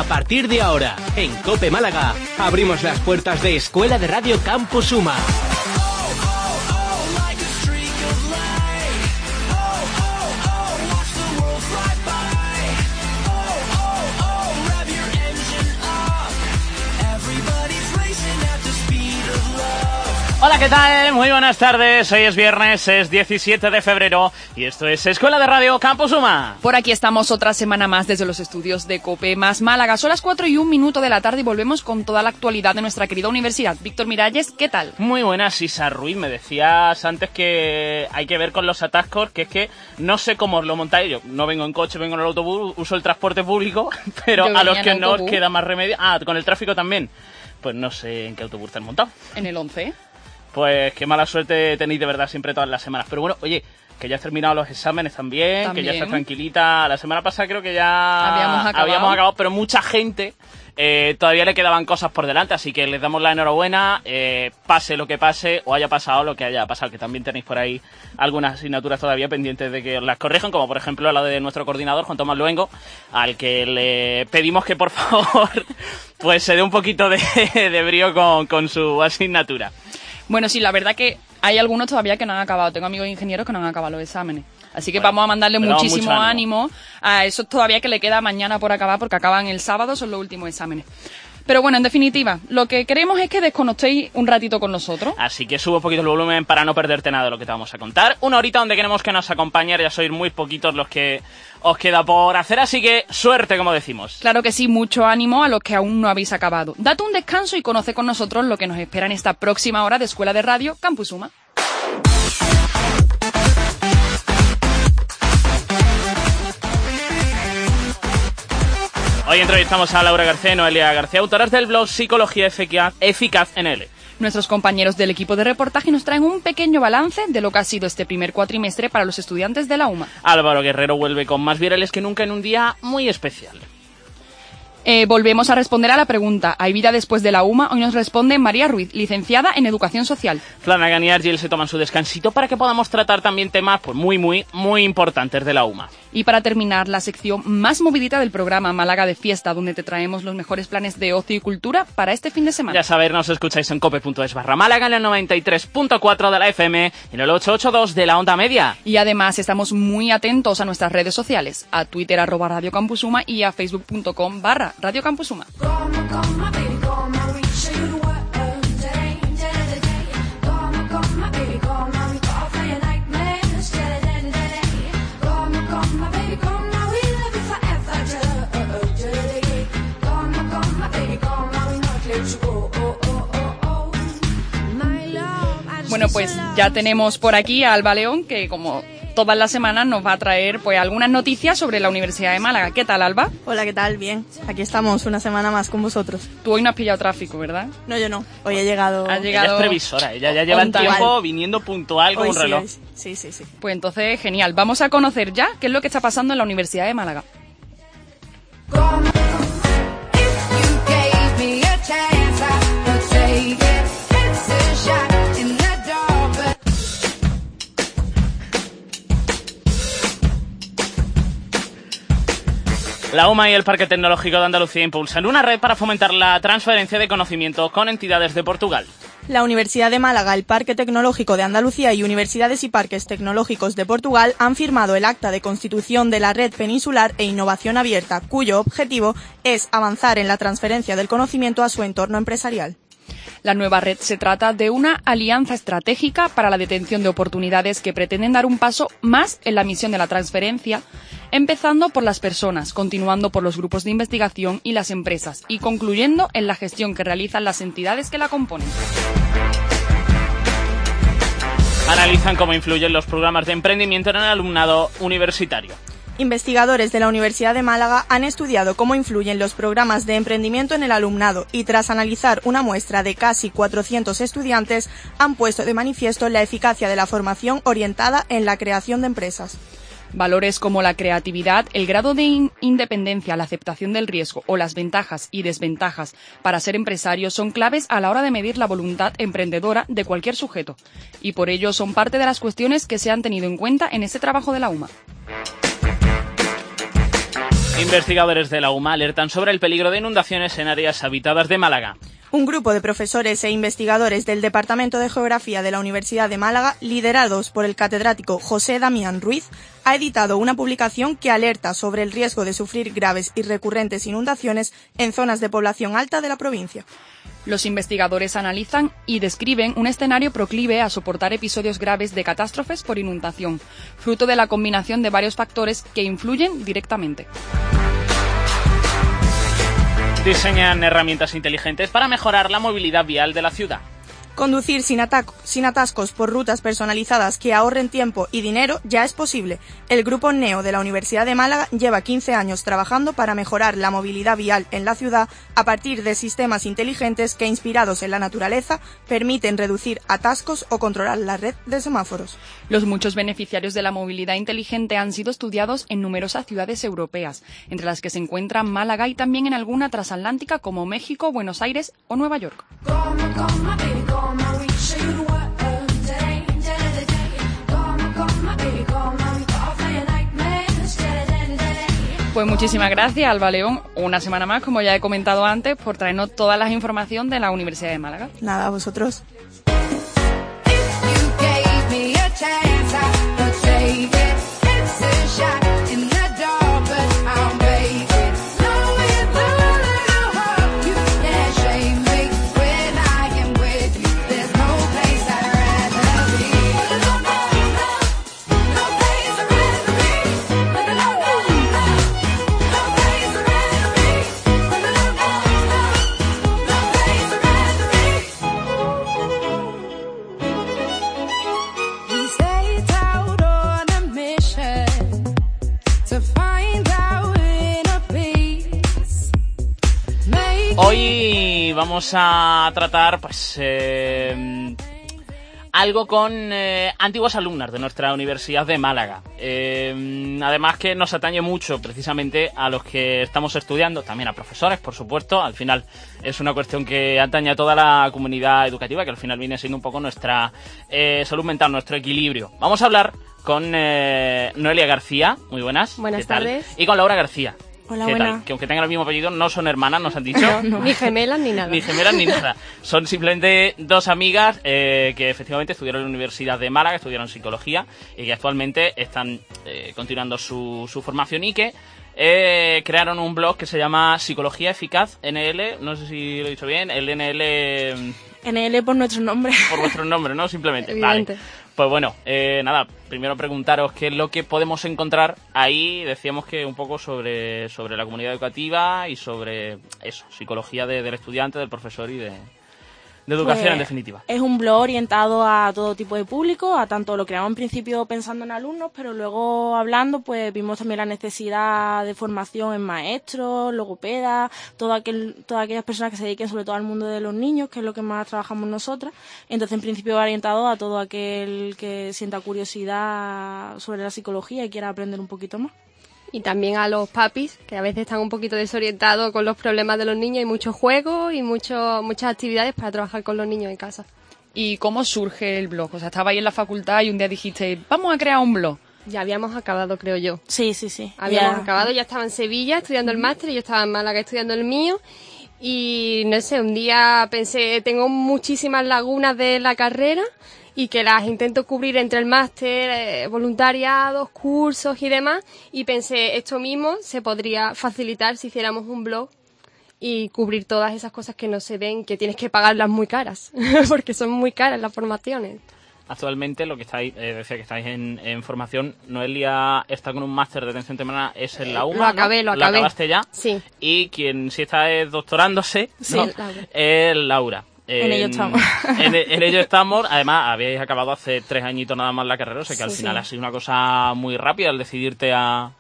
partir de ahora, en COPE Málaga, abrimos las puertas de Escuela de Radio Campus Uma. Hola, ¿qué tal? Muy buenas tardes. Hoy es viernes, es 17 de febrero y esto es Escuela de Radio Campus Uma. Por aquí estamos otra semana más desde los estudios de COPE más Málaga. Son las 4:01 de la tarde y volvemos con toda la actualidad de nuestra querida universidad. Víctor Miralles, ¿qué tal? Muy buenas, Isa Ruiz. Me decías antes que hay que ver con los atascos, que es que no sé cómo os lo montáis. Yo no vengo en coche, vengo en el autobús, uso el transporte público, pero a los que no os queda más remedio... Ah, con el tráfico también. Pues no sé en qué autobús te has montado. En el 11. Pues qué mala suerte tenéis de verdad siempre todas las semanas. Pero bueno, oye, que ya has terminado los exámenes también, que ya estás tranquilita. La semana pasada creo que ya habíamos acabado, pero mucha gente todavía le quedaban cosas por delante, así que les damos la enhorabuena, pase lo que pase o haya pasado lo que haya pasado, que también tenéis por ahí algunas asignaturas todavía pendientes de que os las corrijan, como por ejemplo la de nuestro coordinador, Juan Tomás Luengo, al que le pedimos que por favor pues se dé un poquito de brío con su asignatura. Bueno, sí, la verdad que hay algunos todavía que no han acabado. Tengo amigos ingenieros que no han acabado los exámenes. Así que vamos a mandarle muchísimo ánimo a esos todavía que le queda mañana por acabar, porque acaban el sábado, son los últimos exámenes. Pero bueno, en definitiva, lo que queremos es que desconectéis un ratito con nosotros. Así que subo un poquito el volumen para no perderte nada de lo que te vamos a contar. Una horita donde queremos que nos acompañe, ya sois muy poquitos los que os queda por hacer, así que suerte, como decimos. Claro que sí, mucho ánimo a los que aún no habéis acabado. Date un descanso y conoce con nosotros lo que nos espera en esta próxima hora de Escuela de Radio Campus Uma. Hoy entrevistamos a Laura García y Noelia García, autoras del blog Psicología Eficaz NL. Nuestros compañeros del equipo de reportaje nos traen un pequeño balance de lo que ha sido este primer cuatrimestre para los estudiantes de la UMA. Álvaro Guerrero vuelve con más virales que nunca en un día muy especial. Volvemos a responder a la pregunta, ¿hay vida después de la UMA? Hoy nos responde María Ruiz, licenciada en Educación Social. Flanagan y Argel se toman su descansito para que podamos tratar también temas pues muy importantes de la UMA. Y para terminar, la sección más movidita del programa, Málaga de Fiesta, donde te traemos los mejores planes de ocio y cultura para este fin de semana. Ya sabéis, nos escucháis en cope.es/Málaga, en el 93.4 de la FM, en el 882 de la onda media. Y además estamos muy atentos a nuestras redes sociales, a Twitter @Radio Campus Uma y a facebook.com/Radio Campus Uma. Bueno, pues ya tenemos por aquí a Alba León, que como todas las semanas nos va a traer pues algunas noticias sobre la Universidad de Málaga. ¿Qué tal, Alba? Hola, ¿qué tal? Bien. Aquí estamos una semana más con vosotros. Tú hoy no has pillado tráfico, ¿verdad? No, yo no. Hoy he llegado... Ella es previsora, ella ya lleva tiempo viniendo puntual con un reloj. Sí. Pues entonces, genial. Vamos a conocer ya qué es lo que está pasando en la Universidad de Málaga. La UMA y el Parque Tecnológico de Andalucía impulsan una red para fomentar la transferencia de conocimiento con entidades de Portugal. La Universidad de Málaga, el Parque Tecnológico de Andalucía y Universidades y Parques Tecnológicos de Portugal han firmado el acta de constitución de la Red Peninsular e Innovación Abierta, cuyo objetivo es avanzar en la transferencia del conocimiento a su entorno empresarial. La nueva red se trata de una alianza estratégica para la detención de oportunidades que pretenden dar un paso más en la misión de la transferencia, empezando por las personas, continuando por los grupos de investigación y las empresas, y concluyendo en la gestión que realizan las entidades que la componen. Analizan cómo influyen los programas de emprendimiento en el alumnado universitario. Investigadores de la Universidad de Málaga han estudiado cómo influyen los programas de emprendimiento en el alumnado y tras analizar una muestra de casi 400 estudiantes han puesto de manifiesto la eficacia de la formación orientada en la creación de empresas. Valores como la creatividad, el grado de independencia, la aceptación del riesgo o las ventajas y desventajas para ser empresario son claves a la hora de medir la voluntad emprendedora de cualquier sujeto y por ello son parte de las cuestiones que se han tenido en cuenta en este trabajo de la UMA. Investigadores de la UMA alertan sobre el peligro de inundaciones en áreas habitadas de Málaga. Un grupo de profesores e investigadores del Departamento de Geografía de la Universidad de Málaga, liderados por el catedrático José Damián Ruiz, ha editado una publicación que alerta sobre el riesgo de sufrir graves y recurrentes inundaciones en zonas de población alta de la provincia. Los investigadores analizan y describen un escenario proclive a soportar episodios graves de catástrofes por inundación, fruto de la combinación de varios factores que influyen directamente. Diseñan herramientas inteligentes para mejorar la movilidad vial de la ciudad. Conducir sin atascos por rutas personalizadas que ahorren tiempo y dinero ya es posible. El grupo NEO de la Universidad de Málaga lleva 15 años trabajando para mejorar la movilidad vial en la ciudad a partir de sistemas inteligentes que, inspirados en la naturaleza, permiten reducir atascos o controlar la red de semáforos. Los muchos beneficiarios de la movilidad inteligente han sido estudiados en numerosas ciudades europeas, entre las que se encuentran Málaga y también en alguna transatlántica como México, Buenos Aires o Nueva York. Pues muchísimas gracias, Alba León, una semana más, como ya he comentado antes, por traernos toda la información de la Universidad de Málaga. Nada, a vosotros. Hoy vamos a tratar algo con antiguos alumnos de nuestra Universidad de Málaga. Además que nos atañe mucho precisamente a los que estamos estudiando, también a profesores, por supuesto. Al final es una cuestión que atañe a toda la comunidad educativa, que al final viene siendo un poco nuestra salud mental, nuestro equilibrio. Vamos a hablar con Noelia García, muy buenas. Buenas tardes. Y con Laura García. Hola, ¿Qué buena. tal? Que aunque tengan el mismo apellido, no son hermanas, nos han dicho. No. Ni gemelas ni nada. Ni gemelas ni nada. Son simplemente dos amigas que efectivamente estudiaron en la Universidad de Málaga, estudiaron psicología y que actualmente están continuando su formación y que crearon un blog que se llama Psicología Eficaz NL, no sé si lo he dicho bien, el NL... NL por nuestro nombre. Por vuestro nombre, ¿no? Simplemente. Evidente. Vale. Pues bueno, nada, primero preguntaros qué es lo que podemos encontrar ahí. Decíamos que un poco sobre la comunidad educativa y sobre eso, psicología del estudiante, del profesor y de educación, pues, en definitiva. Es un blog orientado a todo tipo de público, a tanto lo creamos en principio pensando en alumnos, pero luego hablando pues vimos también la necesidad de formación en maestros, logopedas, todas aquellas personas que se dediquen sobre todo al mundo de los niños, que es lo que más trabajamos nosotras. Entonces en principio va orientado a todo aquel que sienta curiosidad sobre la psicología y quiera aprender un poquito más. Y también a los papis, que a veces están un poquito desorientados con los problemas de los niños. Hay muchos juegos y muchas actividades para trabajar con los niños en casa. ¿Y cómo surge el blog? O sea, estaba ahí en la facultad y un día dijiste, vamos a crear un blog. Ya habíamos acabado, creo yo. Sí. Habíamos acabado, ya estaba en Sevilla estudiando el máster y yo estaba en Málaga estudiando el mío. Y no sé, un día pensé, tengo muchísimas lagunas de la carrera y que las intento cubrir entre el máster, voluntariados, cursos y demás, y pensé, esto mismo se podría facilitar si hiciéramos un blog y cubrir todas esas cosas que no se ven, que tienes que pagarlas muy caras, porque son muy caras las formaciones. Actualmente lo que estáis, decía que estáis en formación. Noelia está con un máster de atención temprana, es en la UMA, Lo acabé. ¿Lo acabaste ya? Sí. Y quien sí está doctorándose, sí, ¿no? Laura. Es Laura. En ello estamos. En ello estamos. Además, habéis acabado hace 3 añitos nada más la carrera, o sea que al final sí. ha sido una cosa muy rápida el decidirte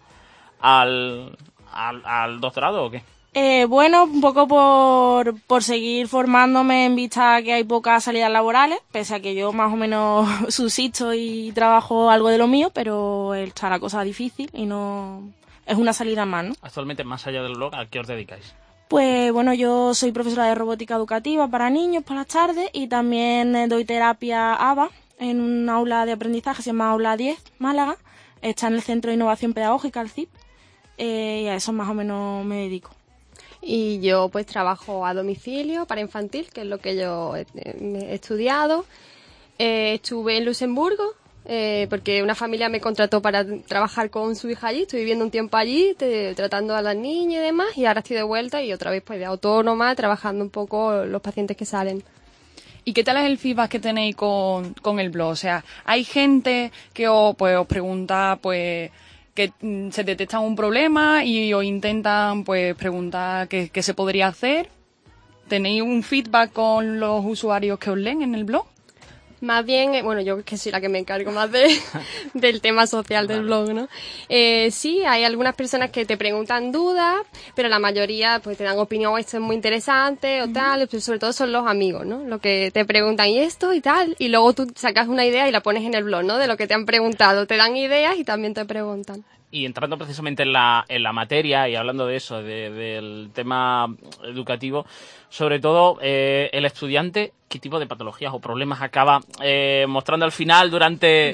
al doctorado, ¿o qué? Bueno, un poco por seguir formándome en vista a que hay pocas salidas laborales, pese a que yo más o menos subsisto y trabajo algo de lo mío, pero está la cosa difícil y no es una salida más, ¿no? Actualmente, más allá del blog, ¿a qué os dedicáis? Pues bueno, yo soy profesora de robótica educativa para niños por las tardes y también doy terapia ABA en un aula de aprendizaje, se llama Aula 10, Málaga. Está en el Centro de Innovación Pedagógica, el CIP. y a eso más o menos me dedico. Y yo pues trabajo a domicilio para infantil, que es lo que yo he estudiado. Estuve en Luxemburgo, porque una familia me contrató para trabajar con su hija allí. Estoy viviendo un tiempo allí, tratando a las niñas y demás, y ahora estoy de vuelta y otra vez pues de autónoma, trabajando un poco los pacientes que salen. ¿Y qué tal es el feedback que tenéis con el blog? O sea, hay gente que os pregunta, pues, que se detectan un problema y os intentan, pues, preguntar qué se podría hacer. ¿Tenéis un feedback con los usuarios que os leen en el blog? Más bien, bueno, yo que soy la que me encargo más del tema social del blog, ¿no? Sí, hay algunas personas que te preguntan dudas, pero la mayoría pues te dan opinión, esto es muy interesante o tal, pero sobre todo son los amigos, ¿no? Lo que te preguntan y esto y tal, y luego tú sacas una idea y la pones en el blog, ¿no? De lo que te han preguntado, te dan ideas y también te preguntan. Y entrando precisamente en la materia y hablando de eso, del tema educativo, sobre todo el estudiante, ¿qué tipo de patologías o problemas acaba mostrando al final durante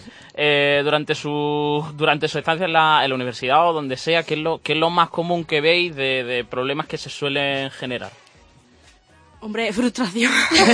su estancia en la universidad o donde sea? ¿Qué es lo más común que veis de problemas que se suelen generar? Hombre, frustración.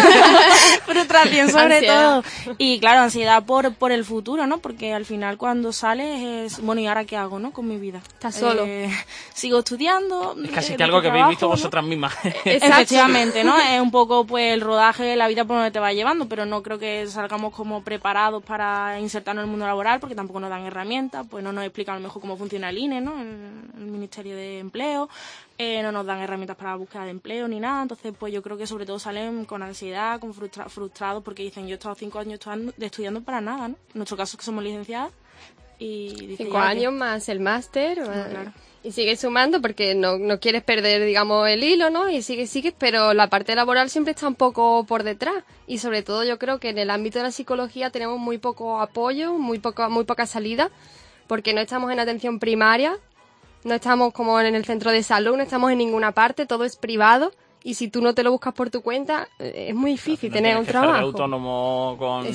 Frustración sobre ansiedad. Todo. Y claro, ansiedad por el futuro, ¿no? Porque al final cuando sales es, bueno, ¿y ahora qué hago, no? Con mi vida. Estás solo. Sigo estudiando. Es casi que algo que habéis visto vosotras mismas. Efectivamente, ¿no? Es un poco pues el rodaje, la vida por donde te va llevando, pero no creo que salgamos como preparados para insertarnos en el mundo laboral, porque tampoco nos dan herramientas, pues no nos explican a lo mejor cómo funciona el INE, ¿no? El Ministerio de Empleo. No nos dan herramientas para la búsqueda de empleo ni nada, entonces pues yo creo que sobre todo salen con ansiedad, con frustrados, porque dicen, yo he estado 5 años estudiando para nada, ¿no? En nuestro caso es que somos licenciadas y dicen 5 años más el máster, claro. Y sigues sumando porque no quieres perder, digamos, el hilo, ¿no? Y sigues, pero la parte laboral siempre está un poco por detrás. Y sobre todo yo creo que en el ámbito de la psicología tenemos muy poco apoyo, muy poca salida, porque no estamos en atención primaria. No estamos como en el centro de salud, no estamos en ninguna parte, todo es privado y si tú no te lo buscas por tu cuenta es muy difícil tener un trabajo. Ser autónomo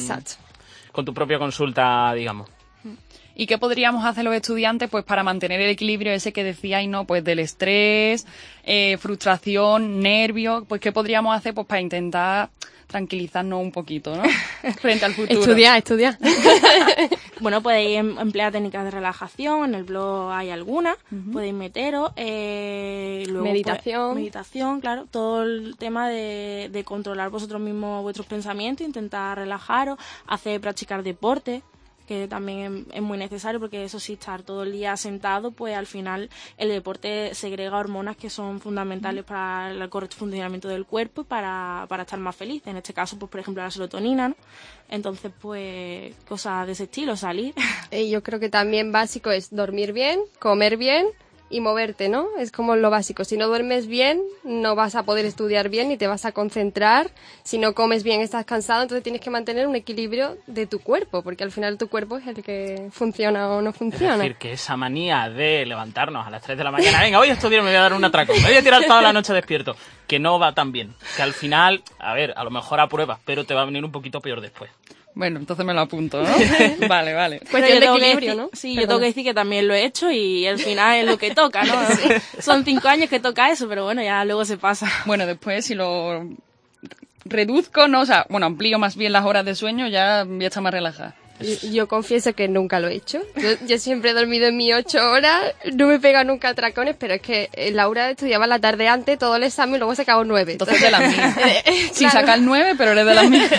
con tu propia consulta, digamos. ¿Y qué podríamos hacer los estudiantes pues para mantener el equilibrio ese que decíais, ¿no? Pues del estrés, frustración, nervios, pues qué podríamos hacer pues para intentar tranquilizarnos un poquito, ¿no? Frente al futuro. Estudiar. Bueno, podéis emplear técnicas de relajación, en el blog hay algunas, podéis meteros. Luego, meditación. Pues, meditación, claro. Todo el tema de controlar vosotros mismos vuestros pensamientos, intentar relajaros, practicar deporte, que también es muy necesario, porque eso sí, estar todo el día sentado, pues al final el deporte segrega hormonas que son fundamentales para el correcto funcionamiento del cuerpo y para estar más feliz. En este caso, pues por ejemplo la serotonina, ¿no? Entonces, pues cosas de ese estilo, salir. Y yo creo que también básico es dormir bien, comer bien y moverte, ¿no? Es como lo básico. Si no duermes bien, no vas a poder estudiar bien ni te vas a concentrar. Si no comes bien, estás cansado, entonces tienes que mantener un equilibrio de tu cuerpo, porque al final tu cuerpo es el que funciona o no funciona. Es decir, que esa manía de levantarnos a las 3 de la mañana, venga, voy a estudiar, me voy a dar un atraco, me voy a tirar toda la noche despierto, que no va tan bien. Que al final, a ver, a lo mejor apruebas, pero te va a venir un poquito peor después. Bueno, entonces me lo apunto, ¿no? Vale. Cuestión de equilibrio, ¿no? Sí, yo tengo que decir que también lo he hecho y al final es lo que toca, ¿no? Son 5 años que toca eso, pero bueno, ya luego se pasa. Bueno, después si lo reduzco, ¿no? O sea, bueno, amplío más bien las horas de sueño, ya voy a estar más relajada. Yo confieso que nunca lo he hecho. Yo siempre he dormido en mis 8 horas, no me pega nunca atracones, pero es que Laura estudiaba la tarde antes, todo el examen y luego se acabó 9. Entonces de las mías. Sin sacar 9, pero eres de las mías.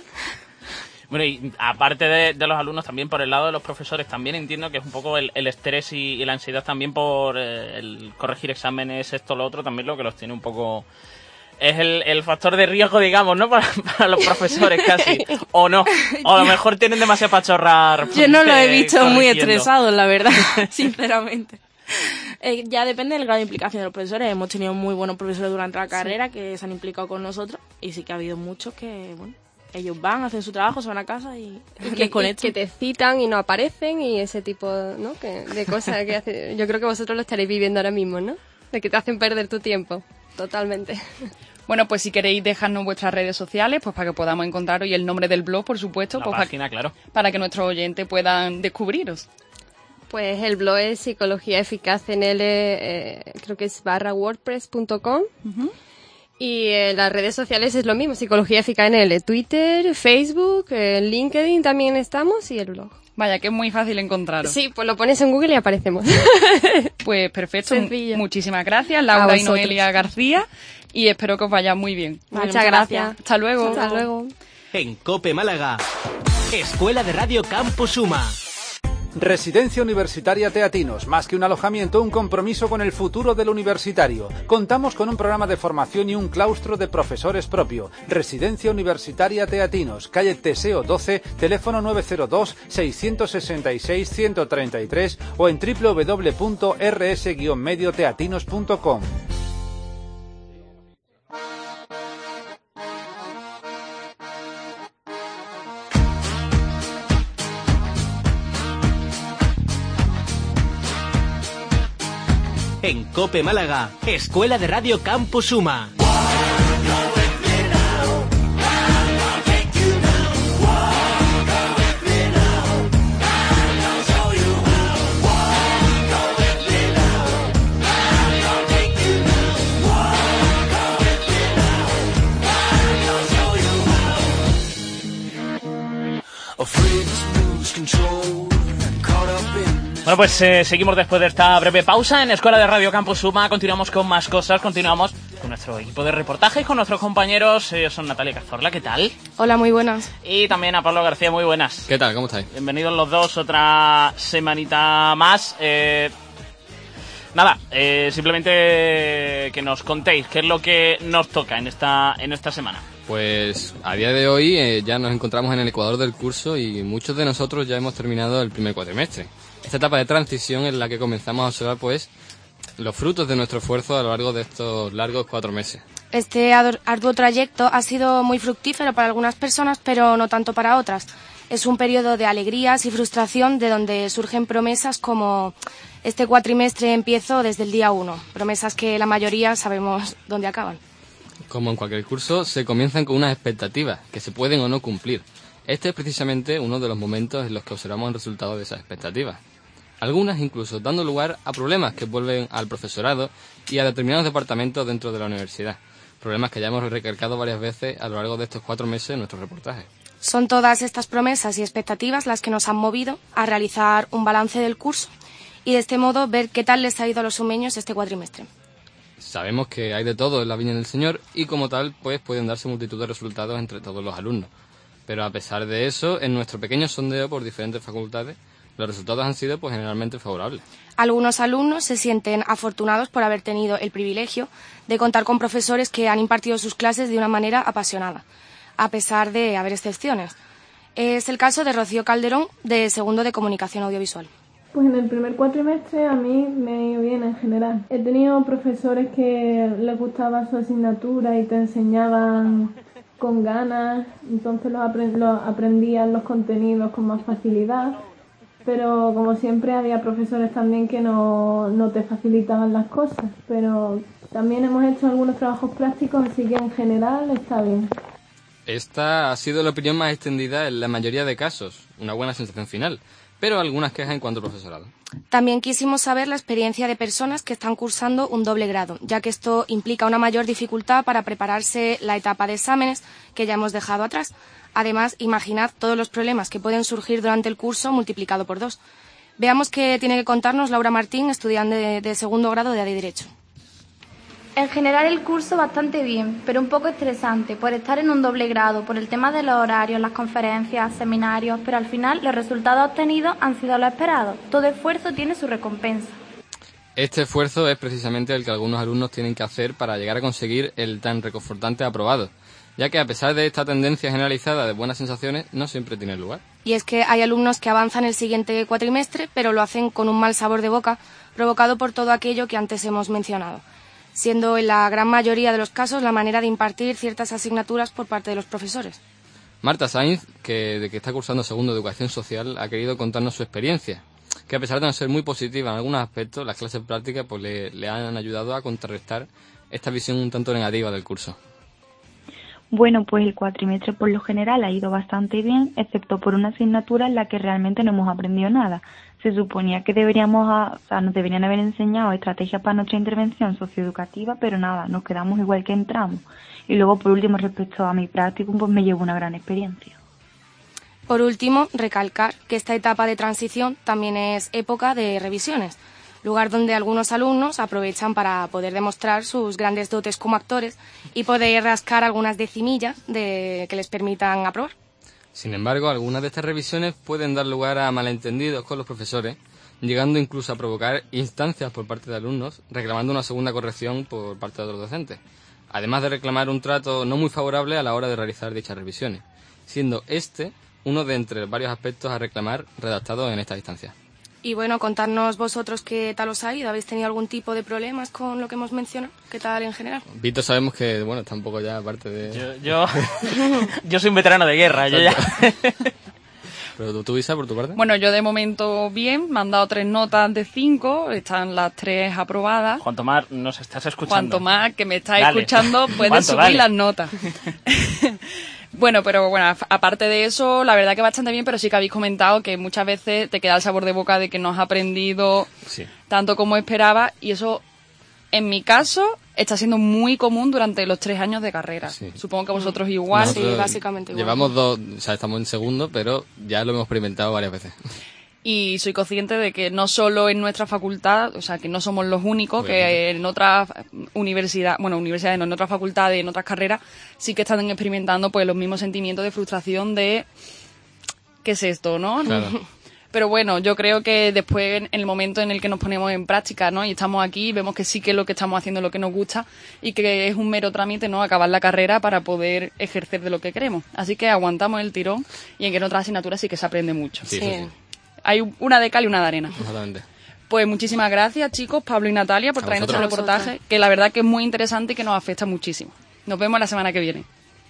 Bueno, y aparte de los alumnos, también por el lado de los profesores, también entiendo que es un poco el estrés y la ansiedad también por el corregir exámenes, esto, lo otro, también lo que los tiene un poco... Es el factor de riesgo, digamos, ¿no? Para los profesores casi. O no. O a lo mejor tienen demasiado para chorrar. Yo no lo he visto muy estresados, la verdad, sinceramente. Ya depende del grado de implicación de los profesores. Hemos tenido muy buenos profesores durante la carrera que se han implicado con nosotros y sí que ha habido muchos que, bueno... Ellos van, hacen su trabajo, se van a casa y que te citan y no aparecen y ese tipo, ¿no? de cosas que hace. Yo creo que vosotros lo estaréis viviendo ahora mismo, ¿no? De que te hacen perder tu tiempo. Totalmente. Bueno, pues si queréis dejarnos vuestras redes sociales, pues para que podamos encontraros y el nombre del blog, por supuesto. La pues página, claro. Para que nuestros oyentes puedan descubriros. Pues el blog es Psicología Eficaz NL, creo que es /wordpress.com. Y en las redes sociales es lo mismo, Psicología Eficaz NL, Twitter, Facebook, LinkedIn también estamos y el blog. Vaya, que es muy fácil encontraros. Sí, pues lo pones en Google y aparecemos. Pues perfecto, Sencillo. Muchísimas gracias, Laura y Noelia García, y espero que os vaya muy bien. Vale, muchas gracias. Hasta luego. Hasta luego. En COPE Málaga, Escuela de Radio Campus UMA. Residencia Universitaria Teatinos, más que un alojamiento, un compromiso con el futuro del universitario. Contamos con un programa de formación y un claustro de profesores propio. Residencia Universitaria Teatinos, calle Teseo 12, teléfono 902-666-133 o en www.rs-medioteatinos.com. En COPE Málaga, Escuela de Radio Campus UMA. Bueno, pues seguimos después de esta breve pausa en Escuela de Radio Campus UMA. Continuamos con más cosas, continuamos con nuestro equipo de reportajes, con nuestros compañeros. Ellos son Natalia Cazorla, ¿qué tal? Hola, muy buenas. Y también a Pablo García, muy buenas. ¿Qué tal? ¿Cómo estáis? Bienvenidos los dos, otra semanita más. Simplemente que nos contéis qué es lo que nos toca en esta semana. Pues a día de hoy ya nos encontramos en el ecuador del curso y muchos de nosotros ya hemos terminado el primer cuatrimestre. Esta etapa de transición en la que comenzamos a observar pues los frutos de nuestro esfuerzo a lo largo de estos largos 4 meses. Este arduo trayecto ha sido muy fructífero para algunas personas, pero no tanto para otras. Es un periodo de alegrías y frustración de donde surgen promesas como este cuatrimestre empiezo desde el día 1, promesas que la mayoría sabemos dónde acaban. Como en cualquier curso, se comienzan con unas expectativas que se pueden o no cumplir. Este es precisamente uno de los momentos en los que observamos el resultado de esas expectativas. Algunas incluso dando lugar a problemas que vuelven al profesorado y a determinados departamentos dentro de la universidad. Problemas que ya hemos recalcado varias veces a lo largo de estos 4 meses en nuestros reportajes. Son todas estas promesas y expectativas las que nos han movido a realizar un balance del curso y de este modo ver qué tal les ha ido a los sumeños este cuatrimestre. Sabemos que hay de todo en la viña del Señor y como tal pues pueden darse multitud de resultados entre todos los alumnos. Pero a pesar de eso, en nuestro pequeño sondeo por diferentes facultades, los resultados han sido pues generalmente favorables. Algunos alumnos se sienten afortunados por haber tenido el privilegio de contar con profesores que han impartido sus clases de una manera apasionada, a pesar de haber excepciones. Es el caso de Rocío Calderón, de segundo de Comunicación Audiovisual. Pues en el primer cuatrimestre a mí me ha ido bien en general. He tenido profesores que les gustaba su asignatura y te enseñaban con ganas, entonces aprendían los contenidos con más facilidad, pero como siempre había profesores también que no te facilitaban las cosas, pero también hemos hecho algunos trabajos prácticos, así que en general está bien. Esta ha sido la opinión más extendida en la mayoría de casos, una buena sensación final, pero algunas quejas en cuanto al profesorado. También quisimos saber la experiencia de personas que están cursando un doble grado, ya que esto implica una mayor dificultad para prepararse la etapa de exámenes que ya hemos dejado atrás. Además, imaginad todos los problemas que pueden surgir durante el curso multiplicado por 2. Veamos qué tiene que contarnos Laura Martín, estudiante de segundo grado de Derecho. En general el curso bastante bien, pero un poco estresante por estar en un doble grado, por el tema de los horarios, las conferencias, seminarios, pero al final los resultados obtenidos han sido los esperados. Todo esfuerzo tiene su recompensa. Este esfuerzo es precisamente el que algunos alumnos tienen que hacer para llegar a conseguir el tan reconfortante aprobado, ya que a pesar de esta tendencia generalizada de buenas sensaciones, no siempre tiene lugar. Y es que hay alumnos que avanzan el siguiente cuatrimestre, pero lo hacen con un mal sabor de boca, provocado por todo aquello que antes hemos mencionado, siendo en la gran mayoría de los casos la manera de impartir ciertas asignaturas por parte de los profesores. Marta Sainz, que está cursando segundo de Educación Social, ha querido contarnos su experiencia, que a pesar de no ser muy positiva en algunos aspectos, las clases prácticas pues le han ayudado a contrarrestar esta visión un tanto negativa del curso. Bueno, pues el cuatrimestre por lo general ha ido bastante bien, excepto por una asignatura en la que realmente no hemos aprendido nada. Se suponía que nos deberían haber enseñado estrategias para nuestra intervención socioeducativa, pero nada, nos quedamos igual que entramos. Y luego, por último, respecto a mi prácticum, pues me llevo una gran experiencia. Por último, recalcar que esta etapa de transición también es época de revisiones, lugar donde algunos alumnos aprovechan para poder demostrar sus grandes dotes como actores y poder rascar algunas decimillas que les permitan aprobar. Sin embargo, algunas de estas revisiones pueden dar lugar a malentendidos con los profesores, llegando incluso a provocar instancias por parte de alumnos, reclamando una segunda corrección por parte de otros docentes, además de reclamar un trato no muy favorable a la hora de realizar dichas revisiones, siendo uno de entre varios aspectos a reclamar redactados en esta instancia. Y bueno, contarnos vosotros qué tal os ha ido. ¿Habéis tenido algún tipo de problemas con lo que hemos mencionado? ¿Qué tal en general? Vito, sabemos que, bueno, está un poco ya aparte de... Yo soy un veterano de guerra, yo ya... ¿Pero tú, Isa, por tu parte? Bueno, yo de momento bien, me han dado 3 notas de 5, están las 3 aprobadas. Juan Tomás, nos estás escuchando. Juan Tomás, que me estás escuchando, puedes subir las notas. Bueno, pero bueno, aparte de eso, la verdad que bastante bien, pero sí que habéis comentado que muchas veces te queda el sabor de boca de que no has aprendido tanto como esperaba, y eso, en mi caso, está siendo muy común durante los 3 años de carrera. Sí. Supongo que vosotros igual. Nosotros sí, básicamente igual. Llevamos 2, o sea, estamos en segundo, pero ya lo hemos experimentado varias veces. Y soy consciente de que no solo en nuestra facultad, o sea, que no somos los únicos, que en otras universidades, en otras facultades, en otras carreras, sí que están experimentando pues los mismos sentimientos de frustración de ¿qué es esto, no? Claro. Pero bueno, yo creo que después, en el momento en el que nos ponemos en práctica, ¿no? Y estamos aquí, vemos que sí que lo que estamos haciendo es lo que nos gusta y que es un mero trámite, ¿no? Acabar la carrera para poder ejercer de lo que queremos. Así que aguantamos el tirón, y en otras asignaturas sí que se aprende mucho. Sí. Hay una de cal y una de arena. Exactamente. Pues muchísimas gracias, chicos, Pablo y Natalia, por traernos el reportaje, que la verdad que es muy interesante y que nos afecta muchísimo. Nos vemos la semana que viene.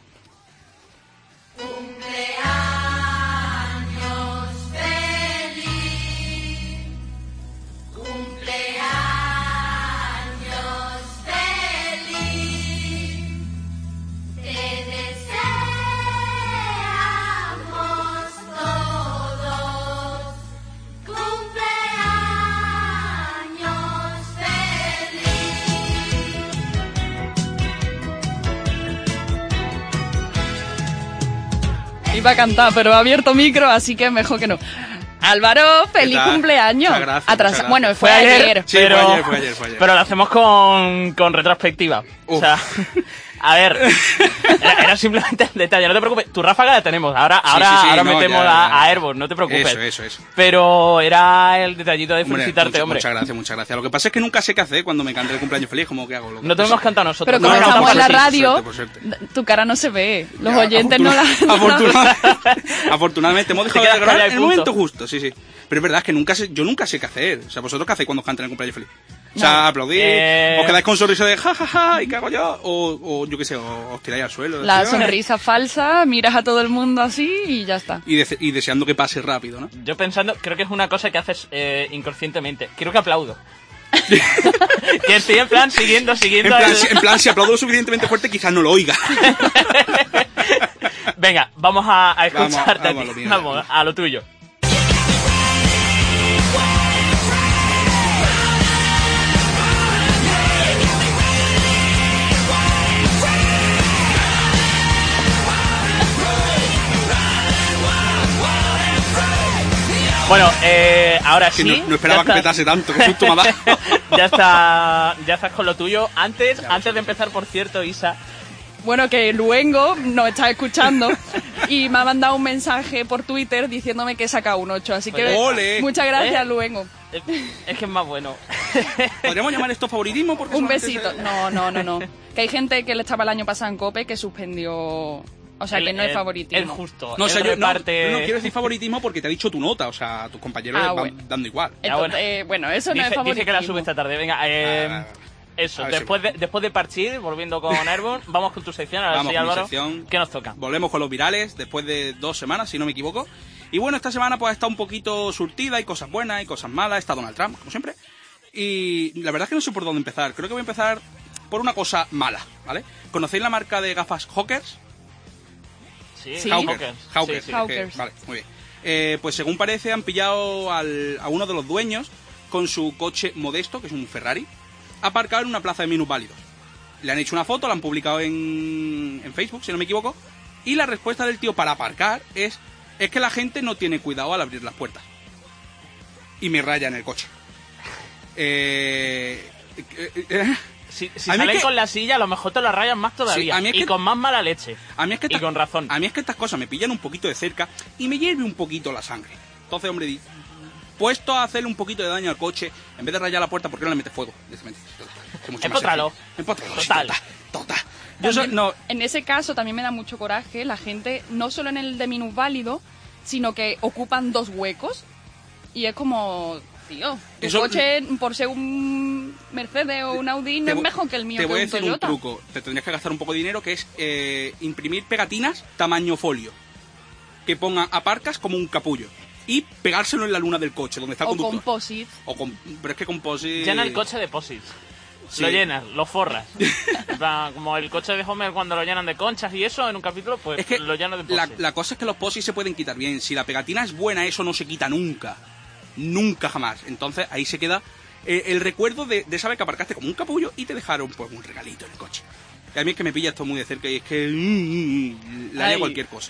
Iba a cantar, pero ha abierto micro, así que mejor que no. Álvaro, feliz cumpleaños. Muchas gracias. Bueno, fue ayer. Sí, pero, fue ayer. Pero lo hacemos con retrospectiva. O sea, a ver, era simplemente el detalle, no te preocupes. Tu ráfaga la tenemos, ahora metemos a Airborne, no te preocupes. Eso. Pero era el detallito de felicitarte, hombre. Muchas gracias. Lo que pasa es que nunca sé qué hacer cuando me cante el cumpleaños feliz, como que hago. No te hemos cantado nosotros. Pero como estamos en la radio, tu cara no se ve. Los oyentes no la... Afortunadamente hemos dejado de grabar en el momento justo, sí. Pero es verdad que yo nunca sé qué hacer. O sea, ¿vosotros qué hacéis cuando cantan el cumpleaños feliz? O sea, aplaudir, os quedáis con sonrisa de jajaja, ¿y qué hago yo? O yo qué sé, os tiráis al suelo. La sonrisa falsa, miras a todo el mundo así y ya está. Y deseando que pase rápido, ¿no? Yo pensando, creo que es una cosa que haces inconscientemente. Quiero que aplaudo. Que estoy en plan siguiendo. En plan, si aplaudo lo suficientemente fuerte, quizás no lo oiga. Venga, vamos a escucharte a ti. Vamos, a lo tuyo. Bueno, ahora sí. No esperaba que petase tanto, que susto me ha dado. Ya estás con lo tuyo. Antes de empezar, por cierto, Isa. Bueno, que Luengo nos está escuchando y me ha mandado un mensaje por Twitter diciéndome que he sacado un 8. Así que ¡ole! Muchas gracias, Luengo. Es que es más bueno. ¿Podríamos llamar esto favoritismo? Porque un besito. No. Que hay gente que le estaba el año pasado en COPE que suspendió... O sea, que no es favoritismo. Es justo. No, o sea, yo no quiero decir favoritismo porque te ha dicho tu nota. O sea, tus compañeros van dando igual. Entonces, bueno, eso no es favoritismo. Dice que la sube esta tarde. Venga, eso. Después de partir, volviendo con Airborne, vamos con tu sección. Ahora sí, Álvaro, ¿qué nos toca? Volvemos con los virales después de 2 semanas, si no me equivoco. Y bueno, esta semana pues ha estado un poquito surtida. Hay cosas buenas, hay cosas malas. Está Donald Trump, como siempre. Y la verdad es que no sé por dónde empezar. Creo que voy a empezar por una cosa mala, ¿vale? ¿Conocéis la marca de gafas Hawkers? Sí, Hawkers. Sí. Vale, muy bien. Pues según parece han pillado a uno de los dueños con su coche modesto, que es un Ferrari, aparcado en una plaza de minusválidos. Le han hecho una foto, la han publicado en Facebook, si no me equivoco, y la respuesta del tío para aparcar es que la gente no tiene cuidado al abrir las puertas. Y me raya en el coche. Si salen con la silla, a lo mejor te la rayan más todavía. Sí, y con más mala leche. Y con razón. A mí es que estas cosas me pillan un poquito de cerca y me hierve un poquito la sangre. Entonces, hombre, puesto a hacerle un poquito de daño al coche, en vez de rayar la puerta, ¿por qué no le metes fuego? Empótralo. Total. En ese caso también me da mucho coraje la gente, no solo en el de minusválido, sino que ocupan 2 huecos y es como... Tío, tu coche, por ser un Mercedes o un Audi, no es mejor que el mío, que un Toyota. Te voy a decir un truco. Te tendrías que gastar un poco de dinero, que es imprimir pegatinas tamaño folio. Que pongan aparcas como un capullo. Y pegárselo en la luna del coche, donde está el conductor. Composite. Pero es que composite... Llena el coche de posits. Sí. Lo llenas, lo forras. Como el coche de Homer cuando lo llenan de conchas y eso en un capítulo, pues es que lo lleno de posits. La cosa es que los posits se pueden quitar bien. Si la pegatina es buena, eso no se quita nunca. Nunca jamás. Entonces ahí se queda el recuerdo de saber que aparcaste como un capullo y te dejaron pues un regalito en el coche. Y a mí es que me pilla esto muy de cerca y es que le haría cualquier cosa.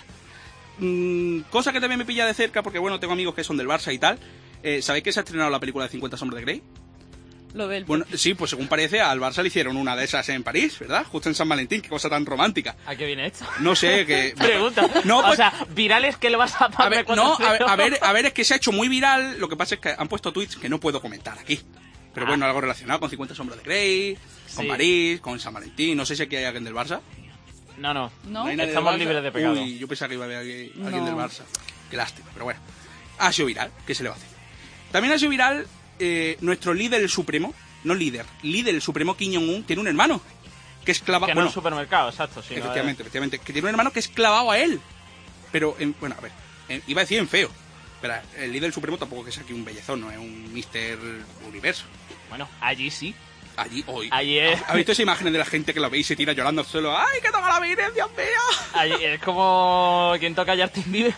Cosa que también me pilla de cerca porque bueno, tengo amigos que son del Barça y tal. ¿Sabéis que se ha estrenado la película de 50 sombras de Grey? Bueno, sí, pues según parece al Barça le hicieron una de esas en París, ¿verdad? Justo en San Valentín, qué cosa tan romántica. ¿A qué viene esto? No sé, que... Pregunta. No, pues... O sea, virales que le vas a poner a ver, es que se ha hecho muy viral, lo que pasa es que han puesto tweets que no puedo comentar aquí. Pero bueno, algo relacionado con 50 sombras de Grey, con París, con San Valentín, no sé si aquí hay alguien del Barça. No. Estamos libres de pecado. Uy, yo pensaba que iba a haber alguien del Barça. Qué lástima, pero bueno. Ha sido viral, ¿qué se le va a hacer? También ha sido viral... nuestro líder supremo, no líder supremo Kim Jong-un tiene un hermano que es clavado... Que no en un supermercado, exacto. Sí, efectivamente, que tiene un hermano que es clavado a él. Pero, bueno, a ver, iba a decir en feo. Pero el líder supremo tampoco que es aquí un bellezón, no es un Mr. Universo. Bueno, allí sí. Allí es... ¿Has visto esa imagen de la gente que lo ve y se tira llorando al suelo? ¡Ay, que toca la Virgen, Dios mío! Allí es como quien toca a Justin Bieber.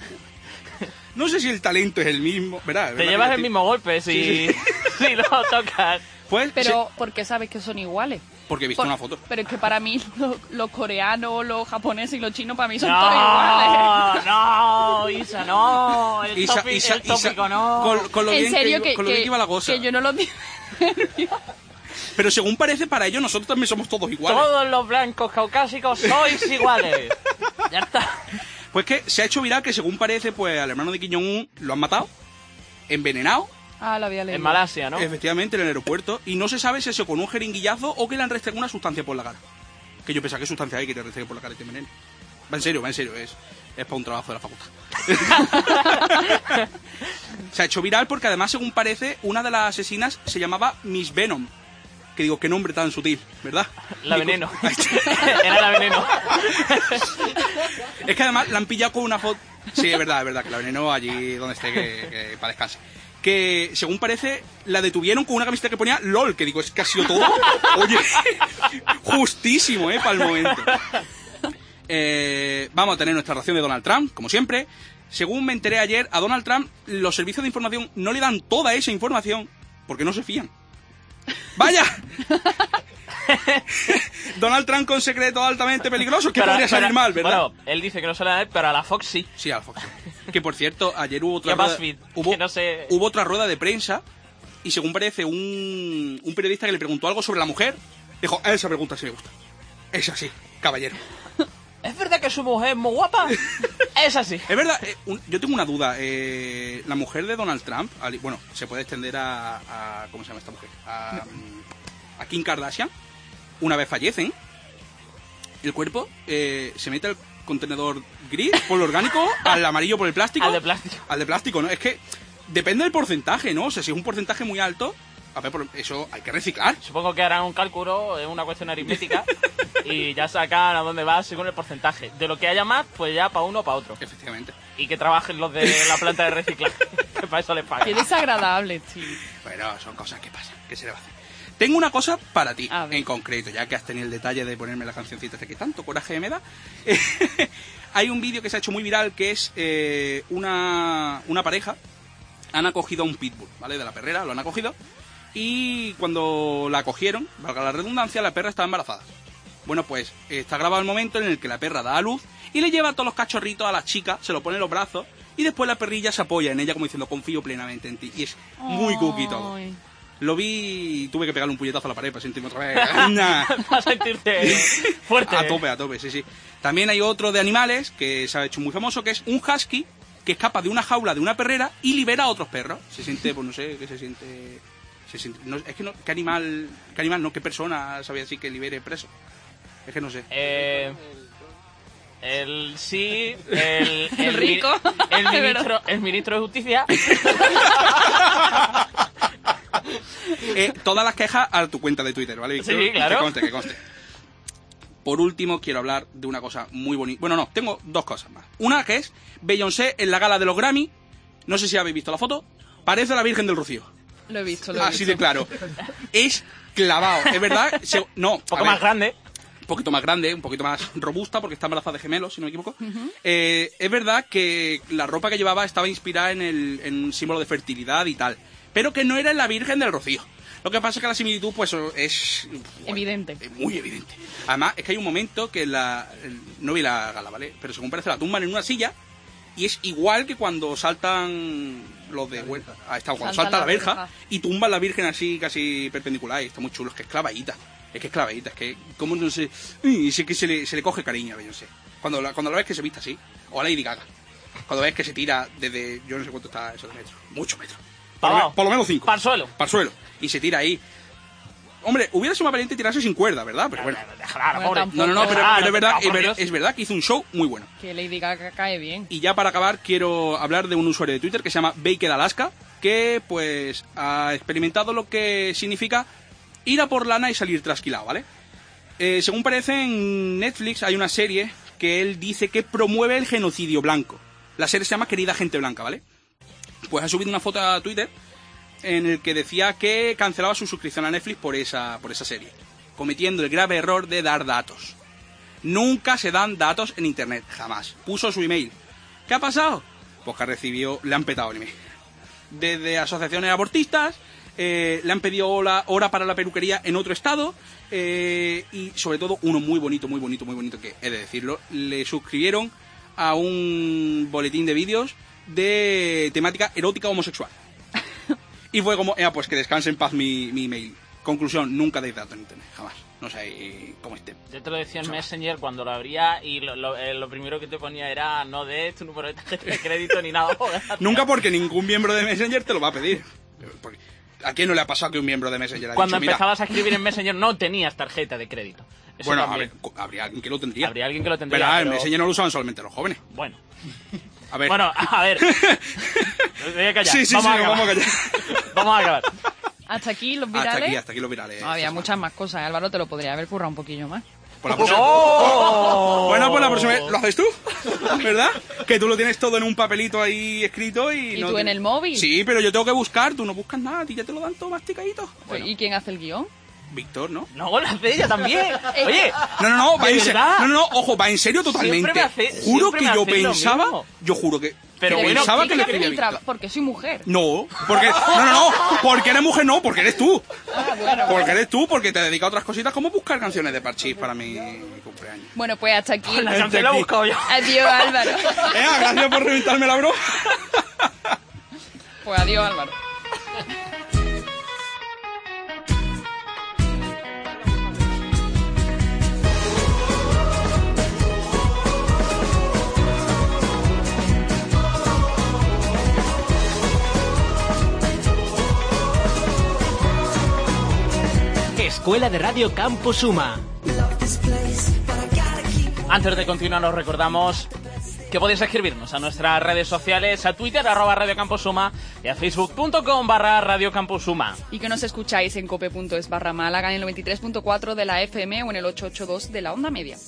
No sé si el talento es el mismo, ¿verdad? Te llevas el mismo golpe si lo tocas. Pues, pero, ¿por qué sabes que son iguales? Porque he visto una foto. Pero es que para mí los coreanos, los japoneses y los chinos para mí son todos iguales. No, Isa, no. El tópico no. Con lo bien que iba la cosa. Que yo no lo digo. Pero según parece, para ellos nosotros también somos todos iguales. Todos los blancos caucásicos sois iguales. Ya está. Pues que se ha hecho viral que según parece, pues al hermano de Kim Jong-un lo han matado, envenenado. Ah, lo había leído. En Malasia, ¿no? Efectivamente, en el aeropuerto. Y no se sabe si eso con un jeringuillazo o que le han restregado una sustancia por la cara. Que yo pensaba que sustancia hay que te restreguen por la cara y te envenenen. Va en serio, es para un trabajo de la facultad. Se ha hecho viral porque además, según parece, una de las asesinas se llamaba Miss Venom. Que digo, qué nombre tan sutil, ¿verdad? La Veneno. Era la Veneno. Es que además la han pillado con una foto... Sí, es verdad, que la Veneno allí donde esté, que para descansar. Que, según parece, la detuvieron con una camiseta que ponía LOL, que digo, es que ha sido todo... Oye, justísimo, para el momento. Vamos a tener nuestra ración de Donald Trump, como siempre. Según me enteré ayer, a Donald Trump los servicios de información no le dan toda esa información porque no se fían. ¡Vaya! Donald Trump con secretos altamente peligrosos, que podría salir mal, ¿verdad? Bueno, él dice que no se le da a él, pero a la Fox sí. Sí, a la Fox sí. Que por cierto, ayer hubo otra hubo otra rueda de prensa y según parece un periodista que le preguntó algo sobre la mujer, dijo, esa pregunta sí me gusta. Es así, caballero. ¿Es verdad que su mujer es muy guapa? Es así. Es verdad, yo tengo una duda. La mujer de Donald Trump, bueno, se puede extender a ¿cómo se llama esta mujer? A Kim Kardashian. Una vez fallecen, el cuerpo se mete al contenedor gris por lo orgánico, al amarillo por el plástico. Al de plástico, ¿no? Es que depende del porcentaje, ¿no? O sea, si es un porcentaje muy alto, a ver, eso hay que reciclar. Supongo que harán un cálculo, es una cuestión aritmética, y ya sacan a dónde va según el porcentaje. De lo que haya más, pues ya para uno o para otro. Efectivamente. Y que trabajen los de la planta de reciclaje, que para eso les pagan. Qué desagradable, tío. Bueno, son cosas que pasan, ¿qué se le va a hacer? Tengo una cosa para ti, en concreto, ya que has tenido el detalle de ponerme la cancioncita de que tanto coraje me da. hay un vídeo que se ha hecho muy viral que es una pareja han acogido a un pitbull, ¿vale? De la perrera, lo han acogido. Y cuando la acogieron, valga la redundancia, la perra estaba embarazada. Bueno, pues está grabado el momento en el que la perra da a luz y le lleva todos los cachorritos a la chica, se lo pone en los brazos y después la perrilla se apoya en ella como diciendo confío plenamente en ti. Y es muy cookie todo. Lo vi y tuve que pegarle un puñetazo a la pared para sentirme otra vez. Para sentirte fuerte. A tope, sí. También hay otro de animales que se ha hecho muy famoso, que es un husky que escapa de una jaula de una perrera y libera a otros perros. Se siente, pues no sé, ¿qué se siente? No, es que no, ¿qué animal no? ¿Qué persona sabía así que libere preso? Es que no sé. El rico. El ministro de Justicia. Todas las quejas a tu cuenta de Twitter, ¿vale, Víctor? Sí, claro. Que conste. Por último, quiero hablar de una cosa muy bonita. Bueno, no, tengo dos cosas más. Una que es Beyoncé en la gala de los Grammy. No sé si habéis visto la foto. Parece la Virgen del Rocío. Lo he visto. Así de claro. Es clavado, es verdad. Un poco más grande. Un poquito más grande, un poquito más robusta, porque está embarazada de gemelos, si no me equivoco. Es verdad que la ropa que llevaba estaba inspirada en un símbolo de fertilidad y tal, pero que no era en la Virgen del Rocío. Lo que pasa es que la similitud pues es evidente. Es muy evidente. Además, es que hay un momento que no vi la gala, ¿vale? Pero según parece la tumban en una silla y es igual que cuando saltan los de vuelta. Cuando salta la verja y tumban la Virgen así casi perpendicular. Y está muy chulo, es que es clavadita. Es que como no sé, y sí que se le coge cariño a Beyoncé. Cuando la ves que se vista así, o a Lady Gaga. Cuando ves que se tira desde, yo no sé cuánto está eso de metros, muchos metros. Por lo menos 5. Para el suelo. Y se tira ahí. Hombre, hubiera sido más valiente tirarse sin cuerda, ¿verdad? Pero bueno. Pero es verdad que hizo un show muy bueno. Que Lady Gaga cae bien. Y ya para acabar, quiero hablar de un usuario de Twitter que se llama Baked Alaska, que pues ha experimentado lo que significa ir a por lana y salir trasquilado, ¿vale? Según parece en Netflix hay una serie que él dice que promueve el genocidio blanco. La serie se llama Querida Gente Blanca, ¿vale? Pues ha subido una foto a Twitter en el que decía que cancelaba su suscripción a Netflix por esa serie, cometiendo el grave error de dar datos. Nunca se dan datos en internet, jamás. Puso su email. ¿Qué ha pasado? Pues que le han petado el email. Desde asociaciones abortistas, le han pedido hora para la peluquería en otro estado, y sobre todo uno muy bonito, que he de decirlo, le suscribieron a un boletín de vídeos de temática erótica homosexual. Y fue como, pues que descanse en paz mi email. Conclusión, nunca deis datos en internet, jamás. No sé cómo esté. Yo te lo decía en Messenger cuando lo abría y lo primero que te ponía era no des tu número de tarjeta de crédito ni nada. Nunca, porque ningún miembro de Messenger te lo va a pedir. Porque ¿a quién no le ha pasado que un miembro de Messenger haya cuando dicho, empezabas a escribir en Messenger no tenías tarjeta de crédito? Eso bueno, también. habría alguien que lo tendría. Pero en Messenger no lo usaban solamente los jóvenes. Bueno. A ver. Bueno, a ver. Voy a callar. Sí, vamos a callar. Vamos a acabar. ¿Hasta aquí los virales? Hasta aquí los virales. Había muchas más cosas. Álvaro te lo podría haber currado un poquillo más. Por la próxima... Bueno, pues la próxima vez lo haces tú, ¿verdad? Que tú lo tienes todo en un papelito ahí escrito y... ¿Y tú en el móvil? Sí, pero yo tengo que buscar, tú no buscas nada, a ti ya te lo dan todo masticadito. Bueno. ¿Y quién hace el guión? Víctor, ¿no? No, la hace ella también. Oye, no, va en serio. No, ojo, va en serio totalmente. Juro que yo pensaba, pero bueno, pensaba que le escribía Víctor. Porque soy mujer. No, porque porque eres mujer, no, porque eres tú. Porque eres tú, porque te dedicas a otras cositas como buscar canciones de Parchís para mi cumpleaños. Bueno, pues hasta aquí. La canción la he buscado yo. Adiós, Álvaro. Gracias por reventarme la bro. Pues adiós, Álvaro. Escuela de Radio Campus Suma. Antes de continuar, os recordamos que podéis escribirnos a nuestras redes sociales, a Twitter, @Radio Campus Suma, y a facebook.com/Radio Campus Suma. Y que nos escucháis en cope.es/Málaga, en el 93.4 de la FM o en el 882 de la onda media.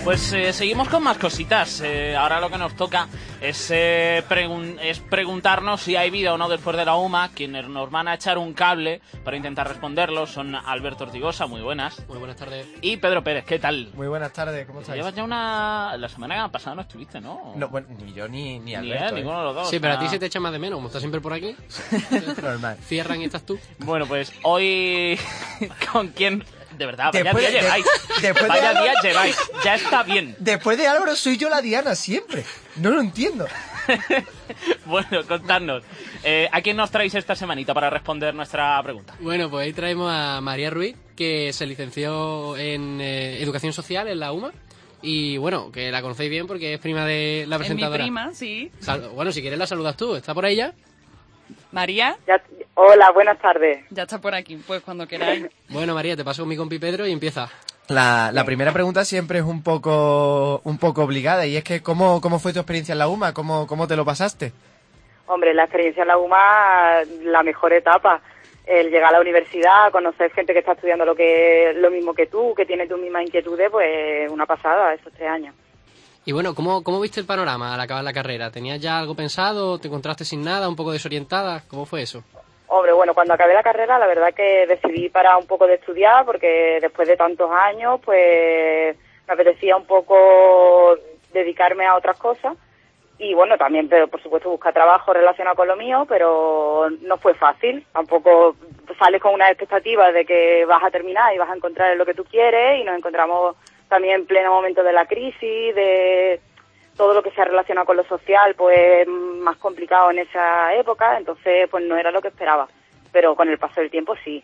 Pues seguimos con más cositas. Ahora lo que nos toca es preguntarnos si hay vida o no después de la UMA. Quienes nos van a echar un cable para intentar responderlo son Alberto Ortigosa, muy buenas. Muy buenas tardes. Y Pedro Pérez, ¿qué tal? Muy buenas tardes, ¿cómo estáis? Llevas ya la semana pasada no estuviste, ¿no? No, bueno, ni yo ni Alberto. Ninguno de los dos. Sí, pero a ti se te echa más de menos, como estás siempre por aquí. Normal. Cierran y estás tú. Bueno, pues hoy... ¿Con quién...? De verdad, vaya Después día de- lleváis. después de Vaya Álvaro- día lleváis. Ya está bien. Después de Álvaro soy yo la Diana, siempre. No lo entiendo. Bueno, contadnos. ¿A quién nos traéis esta semanita para responder nuestra pregunta? Bueno, pues ahí traemos a María Ruiz, que se licenció en Educación Social en la UMA. Y bueno, que la conocéis bien porque es prima de la Es mi presentadora. prima, sí. Bueno, si quieres la saludas tú. ¿Está por ahí ya? María. Hola, buenas tardes. Ya está por aquí, pues cuando queráis. Bueno, María, te paso con mi compi Pedro y empieza. La primera pregunta siempre es un poco obligada, y es que ¿cómo fue tu experiencia en la UMA? ¿Cómo te lo pasaste? Hombre, la experiencia en la UMA, la mejor etapa. El llegar a la universidad, conocer gente que está estudiando lo mismo que tú, que tiene tus mismas inquietudes, pues una pasada esos 3 años. Y bueno, ¿cómo viste el panorama al acabar la carrera? ¿Tenías ya algo pensado? ¿Te encontraste sin nada? ¿Un poco desorientada? ¿Cómo fue eso? Hombre, bueno, cuando acabé la carrera, la verdad que decidí parar un poco de estudiar, porque después de tantos años, pues me apetecía un poco dedicarme a otras cosas. Y bueno, también, pero por supuesto, buscar trabajo relacionado con lo mío, pero no fue fácil. Tampoco sales con una expectativa de que vas a terminar y vas a encontrar lo que tú quieres, y nos encontramos también en pleno momento de la crisis, de todo lo que se ha relacionado con lo social, pues más complicado en esa época, entonces pues no era lo que esperaba. Pero con el paso del tiempo sí.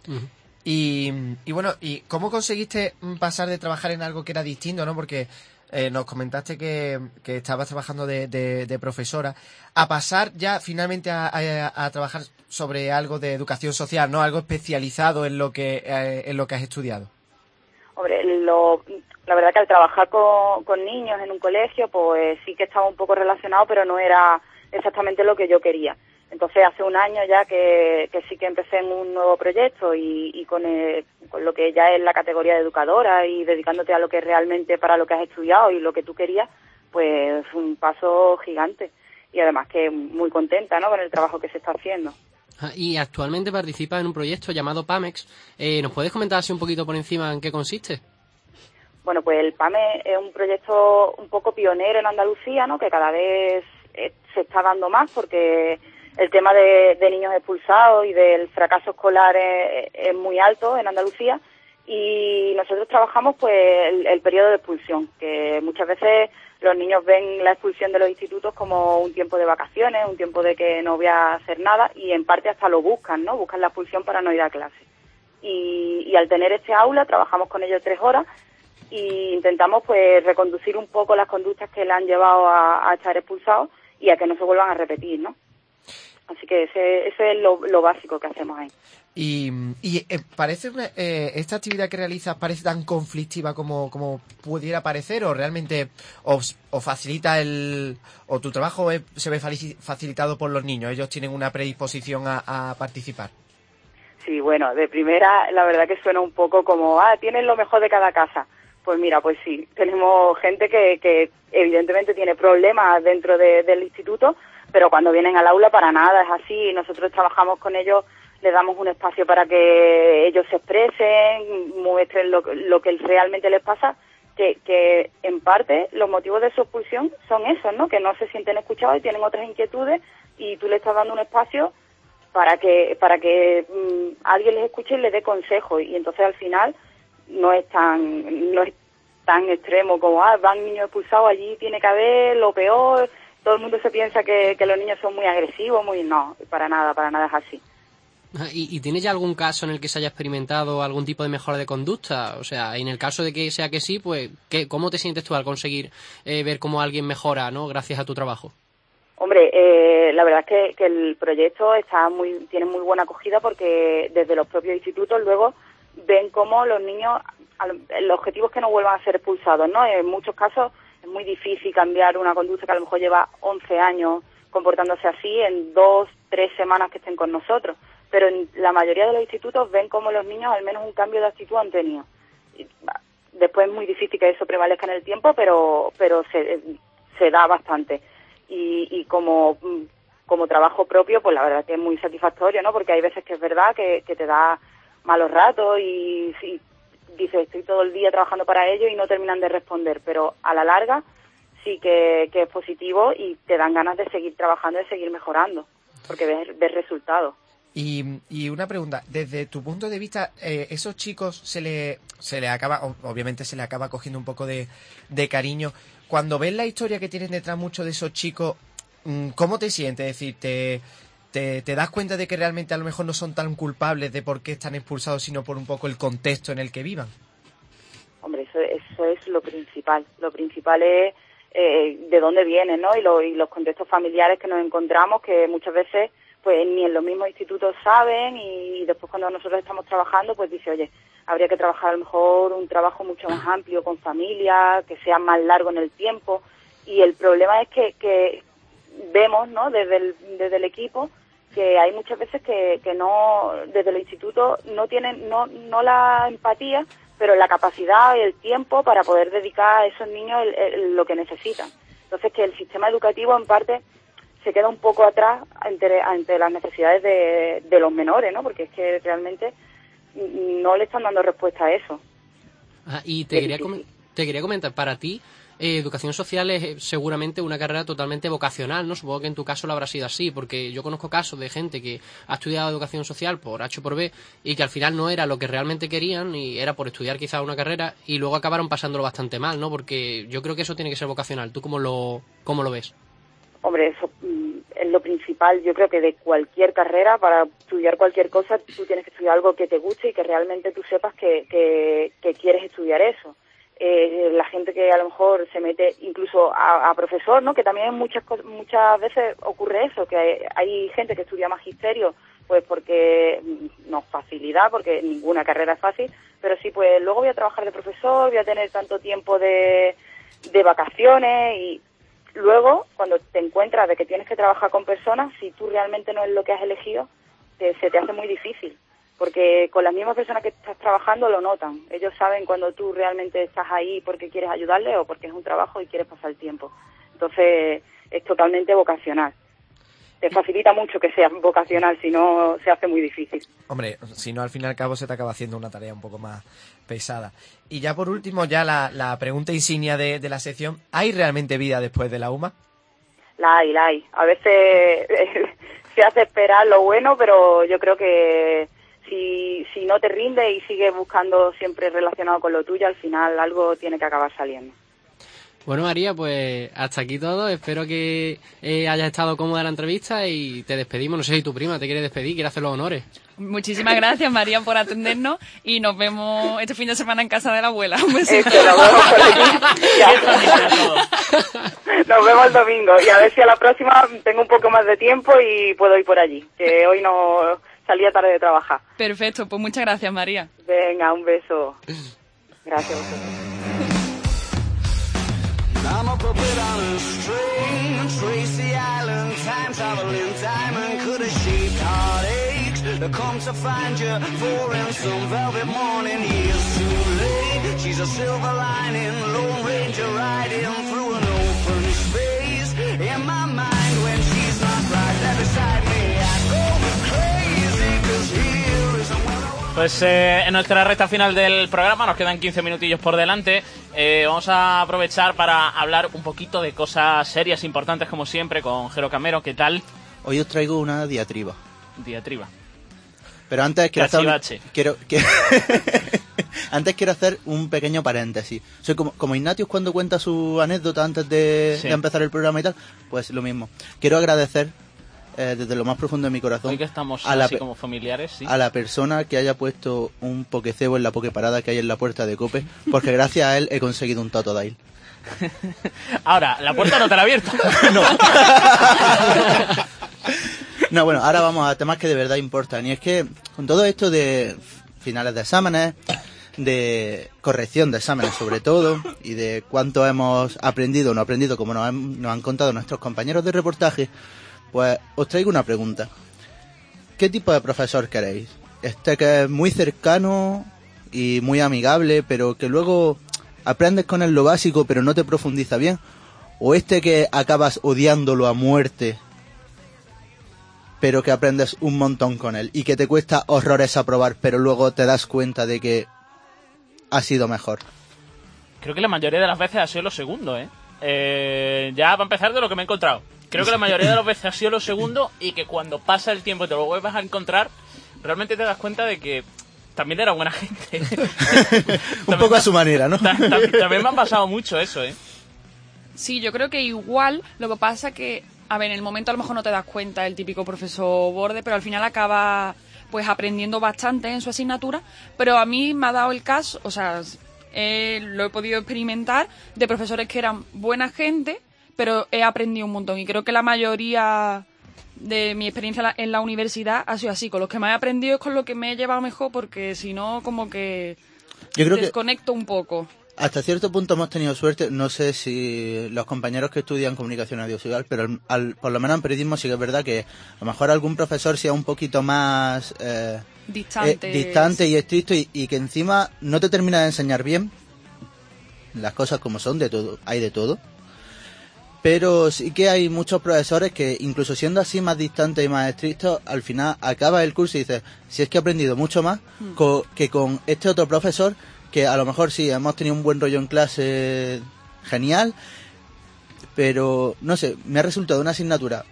Y bueno, ¿y cómo conseguiste pasar de trabajar en algo que era distinto, no? Porque nos comentaste que estabas trabajando de profesora, a pasar ya finalmente a trabajar sobre algo de educación social, ¿no? Algo especializado en lo que has estudiado. Hombre, la verdad que al trabajar con niños en un colegio, pues sí que estaba un poco relacionado, pero no era exactamente lo que yo quería. Entonces, hace un año ya que sí que empecé en un nuevo proyecto y con lo que ya es la categoría de educadora y dedicándote a lo que realmente para lo que has estudiado y lo que tú querías, pues un paso gigante. Y además que muy contenta, ¿no?, con el trabajo que se está haciendo. Y actualmente participa en un proyecto llamado PAMEX. ¿Nos puedes comentar así un poquito por encima en qué consiste? Bueno, pues el PAME es un proyecto un poco pionero en Andalucía, ¿no?, que cada vez se está dando más, porque el tema de niños expulsados y del fracaso escolar es muy alto en Andalucía, y nosotros trabajamos pues el periodo de expulsión, que muchas veces los niños ven la expulsión de los institutos como un tiempo de vacaciones, un tiempo de que no voy a hacer nada, y en parte hasta lo buscan, ¿no? Buscan la expulsión para no ir a clase. Y al tener este aula, trabajamos con ellos 3 horas y intentamos pues reconducir un poco las conductas que le han llevado a estar expulsados y a que no se vuelvan a repetir, ¿no? Así que ese es lo básico que hacemos ahí. Y parece esta actividad que realizas parece tan conflictiva como pudiera parecer, o realmente os facilita o tu trabajo se ve facilitado por los niños, ellos tienen una predisposición a participar. Sí, bueno, de primera la verdad que suena un poco como, tienen lo mejor de cada casa. Pues mira, pues sí, tenemos gente que evidentemente tiene problemas dentro del instituto, pero cuando vienen al aula para nada es así. Nosotros trabajamos con ellos, les damos un espacio para que ellos se expresen, muestren lo que realmente les pasa, que en parte los motivos de su expulsión son esos, ¿no? Que no se sienten escuchados y tienen otras inquietudes, y tú le estás dando un espacio para que alguien les escuche y les dé consejo, y entonces al final no es tan extremo como van niños expulsados, allí tiene que haber lo peor, todo el mundo se piensa que los niños son muy agresivos, no, para nada es así. ¿Y tienes ya algún caso en el que se haya experimentado algún tipo de mejora de conducta? O sea, en el caso de que sea que sí, pues ¿cómo te sientes tú al conseguir ver cómo alguien mejora, ¿no?, gracias a tu trabajo? Hombre, la verdad es que el proyecto tiene muy buena acogida, porque desde los propios institutos luego ven cómo los niños, el objetivo es que no vuelvan a ser expulsados, ¿no? En muchos casos es muy difícil cambiar una conducta que a lo mejor lleva 11 años comportándose así en 2-3 semanas que estén con nosotros. Pero en la mayoría de los institutos ven cómo los niños al menos un cambio de actitud han tenido. después es muy difícil que eso prevalezca en el tiempo, pero se da bastante. Y como trabajo propio, pues la verdad que es muy satisfactorio, ¿no? Porque hay veces que es verdad que te da malos ratos y dices, estoy todo el día trabajando para ellos y no terminan de responder, pero a la larga sí que es positivo y te dan ganas de seguir trabajando y de seguir mejorando, porque ves resultados. Y una pregunta, desde tu punto de vista, esos chicos se le acaba, obviamente se le acaba cogiendo un poco de cariño. Cuando ves la historia que tienen detrás muchos de esos chicos, ¿cómo te sientes? Es decir, ¿te das cuenta de que realmente a lo mejor no son tan culpables de por qué están expulsados, sino por un poco el contexto en el que vivan? Hombre, eso es lo principal. Lo principal es de dónde vienen, ¿no? Y los contextos familiares que nos encontramos, que muchas veces pues ni en los mismos institutos saben, y después cuando nosotros estamos trabajando, pues dice, oye, habría que trabajar a lo mejor un trabajo mucho más amplio con familia, que sea más largo en el tiempo. Y el problema es que vemos, ¿no? Desde el equipo, que hay muchas veces que no, desde el instituto no tienen no la empatía, pero la capacidad y el tiempo para poder dedicar a esos niños lo que necesitan. Entonces, que el sistema educativo en parte se queda un poco atrás ante las necesidades de los menores, ¿no? Porque es que realmente no le están dando respuesta a eso. Y te quería comentar, para ti, educación social es seguramente una carrera totalmente vocacional, ¿no? Supongo que en tu caso lo habrá sido así, porque yo conozco casos de gente que ha estudiado educación social por H o por B y que al final no era lo que realmente querían y era por estudiar quizá una carrera y luego acabaron pasándolo bastante mal, ¿no? Porque yo creo que eso tiene que ser vocacional. ¿Tú cómo lo ves? Hombre, eso es lo principal. Yo creo que de cualquier carrera, para estudiar cualquier cosa, tú tienes que estudiar algo que te guste y que realmente tú sepas que quieres estudiar eso. La gente que a lo mejor se mete incluso a profesor, ¿no? Que también muchas veces ocurre eso, que hay gente que estudia magisterio pues porque no es facilidad, porque ninguna carrera es fácil, pero sí, pues luego voy a trabajar de profesor, voy a tener tanto tiempo de vacaciones, y luego cuando te encuentras de que tienes que trabajar con personas, si tú realmente no es lo que has elegido, se te hace muy difícil. Porque con las mismas personas que estás trabajando lo notan. Ellos saben cuando tú realmente estás ahí porque quieres ayudarles o porque es un trabajo y quieres pasar el tiempo. Entonces, es totalmente vocacional. Te facilita mucho que sea vocacional, si no se hace muy difícil. Hombre, si no, al fin y al cabo se te acaba haciendo una tarea un poco más pesada. Y ya por último, ya la pregunta insignia de la sección, ¿hay realmente vida después de la UMA? La hay. A veces se hace esperar lo bueno, pero yo creo que si no te rindes y sigues buscando siempre relacionado con lo tuyo, al final algo tiene que acabar saliendo. Bueno, María, pues hasta aquí todo. Espero que hayas estado cómoda en la entrevista y te despedimos. No sé si tu prima te quiere despedir, quiere hacer los honores. Muchísimas gracias, María, por atendernos y nos vemos este fin de semana en casa de la abuela. Un besito. Nos vemos el domingo y a ver si a la próxima tengo un poco más de tiempo y puedo ir por allí, que hoy no salía tarde de trabajar. Perfecto, pues muchas gracias, María. Venga, un beso. Gracias a vosotros. I'm a puppet on a string, Tracy Island, time traveling diamond, could have shaped heartaches, come to find you, for in some velvet morning, years too late, she's a silver lining, Lone Ranger riding through an open space, in my mind when she's not right there beside me, I go crazy, 'cause here is a... Pues en nuestra recta final del programa nos quedan 15 minutillos por delante. Vamos a aprovechar para hablar un poquito de cosas serias, importantes como siempre, con Jero Camero. ¿Qué tal? Hoy os traigo una diatriba. Diatriba. Pero antes antes quiero hacer un pequeño paréntesis. Soy como Ignatius cuando cuenta su anécdota antes de empezar el programa y tal, pues lo mismo. Quiero agradecer desde lo más profundo de mi corazón, hoy que estamos así como familiares, sí, a la persona que haya puesto un pokecebo en la pokeparada que hay en la puerta de Cope, porque gracias a él he conseguido un Totodile. Ahora, la puerta no te la he abierto. No, bueno, ahora vamos a temas que de verdad importan, y es que con todo esto de finales de exámenes, de corrección de exámenes sobre todo, y de cuánto hemos aprendido o no aprendido, como nos han contado nuestros compañeros de reportaje, pues os traigo una pregunta. ¿Qué tipo de profesor queréis? ¿Este que es muy cercano, y muy amigable, pero que luego aprendes con él lo básico, pero no te profundiza bien, o este que acabas odiándolo a muerte, pero que aprendes un montón con él y que te cuesta horrores aprobar, pero luego te das cuenta de que ha sido mejor. Creo que la mayoría de las veces ha sido lo segundo, ya para empezar de lo que me he encontrado. Creo que la mayoría de las veces ha sido lo segundo y que cuando pasa el tiempo y te lo vuelves a encontrar, realmente te das cuenta de que también era buena gente. Un poco a su manera, ¿no? También me ha pasado mucho eso, Sí, yo creo que igual lo que pasa que, a ver, en el momento a lo mejor no te das cuenta el típico profesor borde, pero al final acaba pues aprendiendo bastante en su asignatura, pero a mí me ha dado el caso, o sea, lo he podido experimentar de profesores que eran buena gente, pero he aprendido un montón y creo que la mayoría de mi experiencia en la universidad ha sido así. Con los que más he aprendido es con lo que me he llevado mejor, porque si no, como que yo creo desconecto un poco. Hasta cierto punto hemos tenido suerte, no sé si los compañeros que estudian comunicación audiovisual, pero por lo menos en periodismo sí que es verdad que a lo mejor algún profesor sea un poquito más distante y estricto y que encima no te termina de enseñar bien las cosas como son, de todo, hay de todo. Pero sí que hay muchos profesores que, incluso siendo así más distantes y más estrictos, al final acaba el curso y dices, si es que he aprendido mucho más que con este otro profesor, que a lo mejor sí, hemos tenido un buen rollo en clase, genial, pero, no sé, me ha resultado una asignatura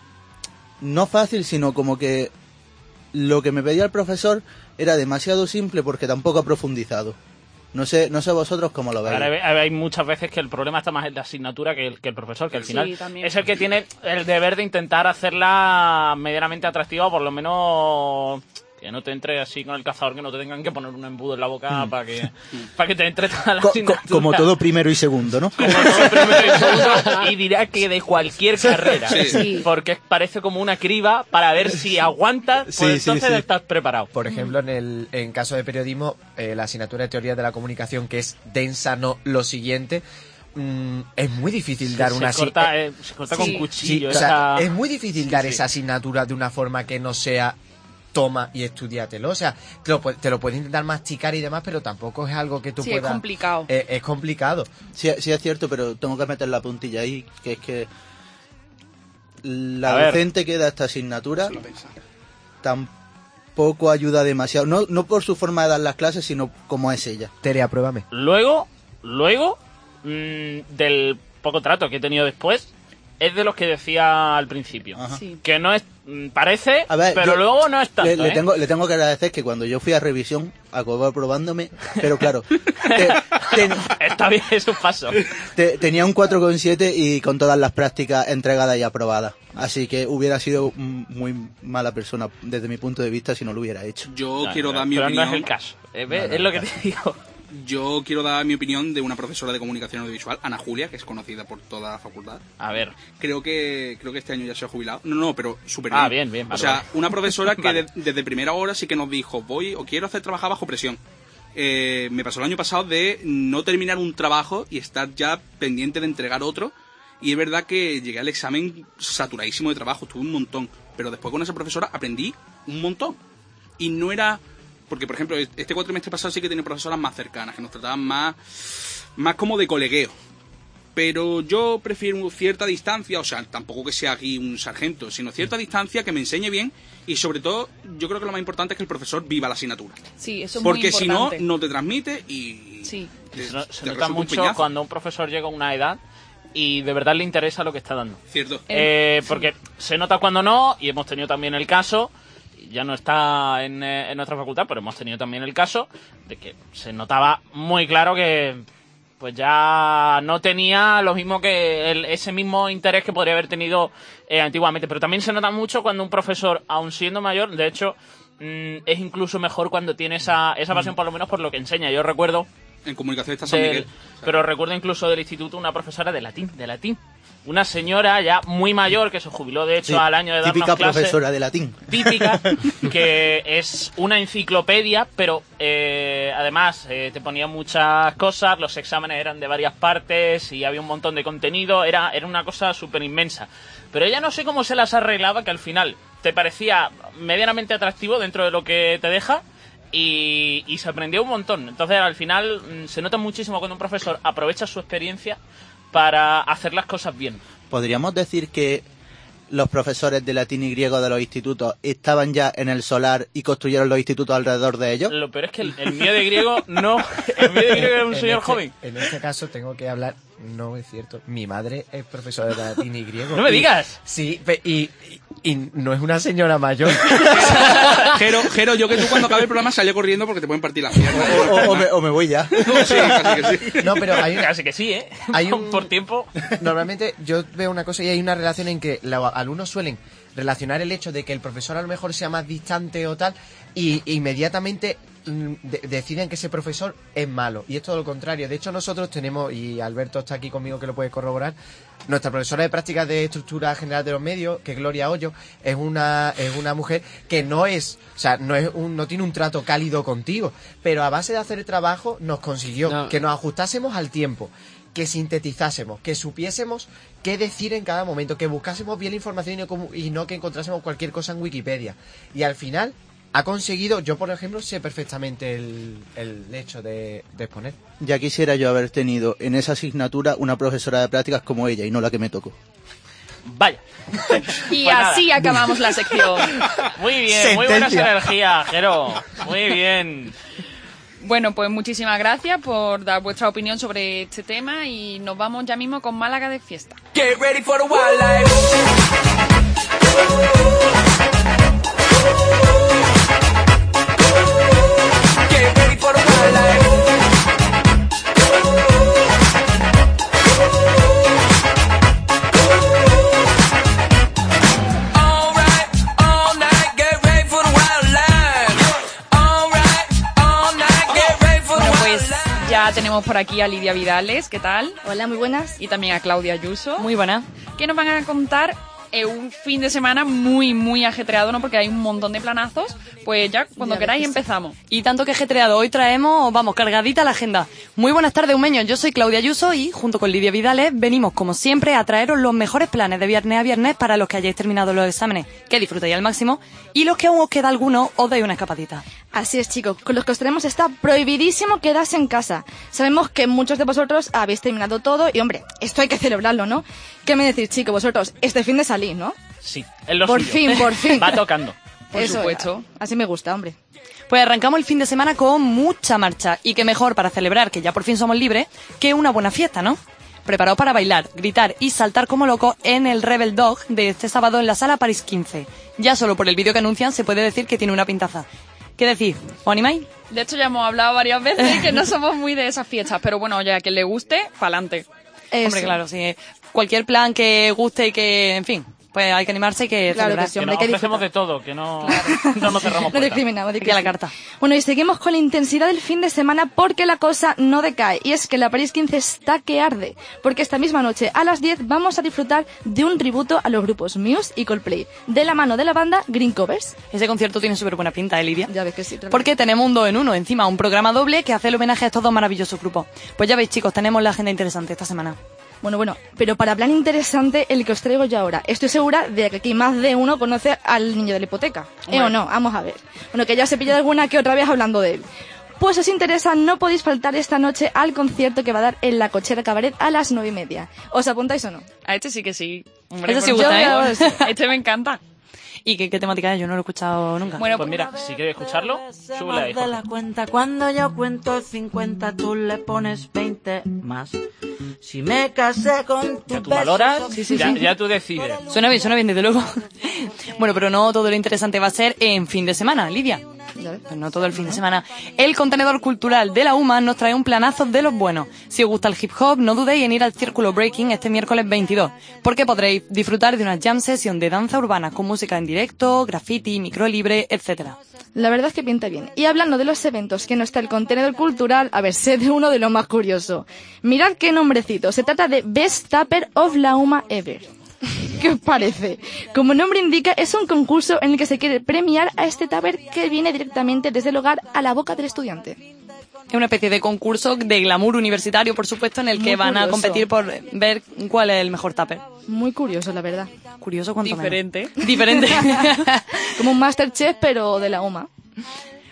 no fácil, sino como que lo que me pedía el profesor era demasiado simple porque tampoco ha profundizado. No sé vosotros cómo lo veis. Ahora hay muchas veces que el problema está más en la asignatura que el profesor, que al final es el que tiene el deber de intentar hacerla medianamente atractiva, o por lo menos que no te entre así con el cazador, que no te tengan que poner un embudo en la boca para que te entre toda la asignatura. Como todo primero y segundo, ¿no? Como todo primero y segundo, y dirá que de cualquier carrera, porque parece como una criba para ver si aguantas, pues entonces estás preparado. Por ejemplo, en caso de periodismo, la asignatura de teoría de la comunicación, que es densa, no lo siguiente, es muy difícil dar una se corta con cuchillo. O sea, es muy difícil dar esa asignatura de una forma que no sea toma y estudiátelo, o sea, te lo puedes intentar masticar y demás, pero tampoco es algo que tú puedas... es complicado. Es complicado. Sí, es cierto, pero tengo que meter la puntilla ahí, que es que la docente que da esta asignatura tampoco ayuda demasiado, no por su forma de dar las clases, sino como es ella. Tere, apruébame. Luego, del poco trato que he tenido después, es de los que decía al principio. Que no es... Parece, pero luego no es tanto. Le tengo que agradecer que cuando yo fui a revisión, acabó aprobándome, pero claro... Está bien, es un paso. Tenía un 4,7 y con todas las prácticas entregadas y aprobadas. Así que hubiera sido muy mala persona desde mi punto de vista si no lo hubiera hecho. Yo quiero dar mi opinión. Pero no es el caso. Es lo que te digo. Yo quiero dar mi opinión de una profesora de comunicación audiovisual, Ana Julia, que es conocida por toda la facultad. A ver. Creo que este año ya se ha jubilado. No, pero súper bien. Bien. O sea, una profesora que desde primera hora sí que nos dijo, quiero hacer trabajar bajo presión. Me pasó el año pasado de no terminar un trabajo y estar ya pendiente de entregar otro. Y es verdad que llegué al examen saturadísimo de trabajo, estuve un montón. Pero después con esa profesora aprendí un montón. Y no era... Porque, por ejemplo, este cuatrimestre pasado sí que tenía profesoras más cercanas, que nos trataban más como de colegueo. Pero yo prefiero cierta distancia, o sea, tampoco que sea aquí un sargento, sino cierta distancia que me enseñe bien y, sobre todo, yo creo que lo más importante es que el profesor viva la asignatura. Sí, eso es muy importante. Porque si no te transmite y... Sí. Se nota mucho cuando un profesor llega a una edad y de verdad le interesa lo que está dando. Cierto. Porque se nota cuando no, y hemos tenido también el caso... Ya no está en nuestra facultad, pero hemos tenido también el caso de que se notaba muy claro que pues ya no tenía lo mismo que ese mismo interés que podría haber tenido antiguamente. Pero también se nota mucho cuando un profesor, aun siendo mayor, de hecho, es incluso mejor cuando tiene esa pasión, por lo menos por lo que enseña. Yo recuerdo... En comunicación está San Miguel. Pero recuerdo incluso del instituto una profesora de latín. Una señora ya muy mayor que se jubiló, de hecho, al año de darnos típica clase. Profesora de latín. Típica, que es una enciclopedia, pero además te ponía muchas cosas, los exámenes eran de varias partes y había un montón de contenido, era una cosa súper inmensa. Pero ella no sé cómo se las arreglaba, que al final te parecía medianamente atractivo dentro de lo que te deja, y se aprendió un montón. Entonces, al final, se nota muchísimo cuando un profesor aprovecha su experiencia para hacer las cosas bien. ¿Podríamos decir que los profesores de latín y griego de los institutos estaban ya en el solar y construyeron los institutos alrededor de ellos? Lo peor es que el mío de griego no. El mío de griego era un señor joven. En este caso tengo que hablar. No es cierto. Mi madre es profesora de latín y griego. ¡No me digas! Sí, y no es una señora mayor. Jero, yo que tú cuando acabe el programa salí corriendo porque te pueden partir las piernas. O me voy ya. Sí, casi que sí. No, pero casi que sí, ¿eh? Por tiempo. Normalmente yo veo una cosa y hay una relación en que los alumnos suelen relacionar el hecho de que el profesor a lo mejor sea más distante o tal y inmediatamente deciden que ese profesor es malo, y es todo lo contrario. De hecho, nosotros tenemos, y Alberto está aquí conmigo que lo puede corroborar, nuestra profesora de prácticas de estructura general de los medios, que es Gloria Hoyo, es una mujer que no tiene un trato cálido contigo, pero a base de hacer el trabajo nos consiguió que nos ajustásemos al tiempo, que sintetizásemos, que supiésemos qué decir en cada momento, que buscásemos bien la información y no que encontrásemos cualquier cosa en Wikipedia. Y al final ha conseguido, yo por ejemplo sé perfectamente el hecho de exponer. Ya quisiera yo haber tenido en esa asignatura una profesora de prácticas como ella y no la que me tocó. Vaya. Y pues así nada. Acabamos la sección. Muy bien, sentencia. Muy buenas energías, Jero. Muy bien. Bueno, pues muchísimas gracias por dar vuestra opinión sobre este tema y nos vamos ya mismo con Málaga de fiesta. Get ready for the wildlife. Get ready for the wildlife. All right, all night, get ready for the wildlife. All right, all night, get ready for the wildlife. Pues ya tenemos por aquí a Lidia Vidales, ¿qué tal? Hola, muy buenas. Y también a Claudia Ayuso. Muy buena. Que nos van a contar un fin de semana muy, muy ajetreado, ¿no? Porque hay un montón de planazos. Pues ya, cuando queráis empezamos. Y tanto que ajetreado, hoy traemos, vamos, cargadita la agenda. Muy buenas tardes, Umeños. Yo soy Claudia Ayuso y, junto con Lidia Vidales, venimos, como siempre, a traeros los mejores planes de viernes a viernes para los que hayáis terminado los exámenes, que disfrutéis al máximo, y los que aún os queda alguno, os deis una escapadita. Así es, chicos. Con los que os tenemos está prohibidísimo quedarse en casa. Sabemos que muchos de vosotros habéis terminado todo y, hombre, esto hay que celebrarlo, ¿no? ¿Qué me decís, chicos, vosotros? Este fin de salís, ¿no? Sí, es lo por suyo. Por fin. Va tocando. Por supuesto. Así me gusta, hombre. Pues arrancamos el fin de semana con mucha marcha. Y qué mejor para celebrar que ya por fin somos libres que una buena fiesta, ¿no? Preparaos para bailar, gritar y saltar como locos en el Rebel Dog de este sábado en la Sala París 15. Ya solo por el vídeo que anuncian se puede decir que tiene una pintaza. ¿Qué decís? ¿Os animáis? De hecho ya hemos hablado varias veces que no somos muy de esas fiestas, pero bueno, ya que le guste, pa'lante. Hombre, claro, sí. Cualquier plan que guste y que, en fin, pues hay que animarse y que claro celebrar. que sí, hombre, que ofrecemos de todo, que no nos cerramos no discriminamos, a la carta. Bueno, y seguimos con la intensidad del fin de semana porque la cosa no decae. Y es que la París 15 está que arde. Porque esta misma noche, a las 10, vamos a disfrutar de un tributo a los grupos Muse y Coldplay, de la mano de la banda Green Covers. Ese concierto tiene súper buena pinta, Lidia. Ya ves que sí. Realmente. Porque tenemos un 2 en 1, encima un programa doble que hace el homenaje a estos dos maravillosos grupos. Pues ya veis, chicos, tenemos la agenda interesante esta semana. Bueno, pero para plan interesante el que os traigo yo ahora. Estoy segura de que aquí más de uno conoce al niño de la hipoteca. ¿O no? Vamos a ver. Bueno, que ya se pilla alguna que otra vez hablando de él. Pues si os interesa, no podéis faltar esta noche al concierto que va a dar en la Cochera Cabaret a las 9:30. ¿Os apuntáis o no? A este sí que sí. Hombre, este sí gusta, ¿eh? Este me encanta. ¿Y qué temática es? Yo no lo he escuchado nunca. Bueno, pues mira, si quieres escucharlo, súbele ahí, Jorge. Cuando yo cuento 50, tú le pones 20 más. Si me casé con tu ¿Ya tú valoras? Sí. Ya tú decides. Suena bien, desde luego. Bueno, pero no todo lo interesante va a ser en fin de semana, Lidia. Pues no todo el fin de semana. El contenedor cultural de la UMA nos trae un planazo de los buenos. Si os gusta el hip hop, no dudéis en ir al Círculo Breaking este miércoles 22, porque podréis disfrutar de una jam session de danza urbana con música en directo, graffiti, micro libre, etcétera. La verdad es que pinta bien. Y hablando de los eventos que no está el contenedor cultural, a ver, sé de uno de los más curiosos. Mirad qué nombrecito. Se trata de Best Tupper of la UMA Ever. ¿Qué os parece? Como nombre indica, es un concurso en el que se quiere premiar a este tupper que viene directamente desde el hogar a la boca del estudiante. Es una especie de concurso de glamour universitario, por supuesto, en el que van a competir por ver cuál es el mejor tupper. Muy curioso, la verdad. Curioso cuanto Diferente. Diferente. Como un Masterchef, pero de la UMA.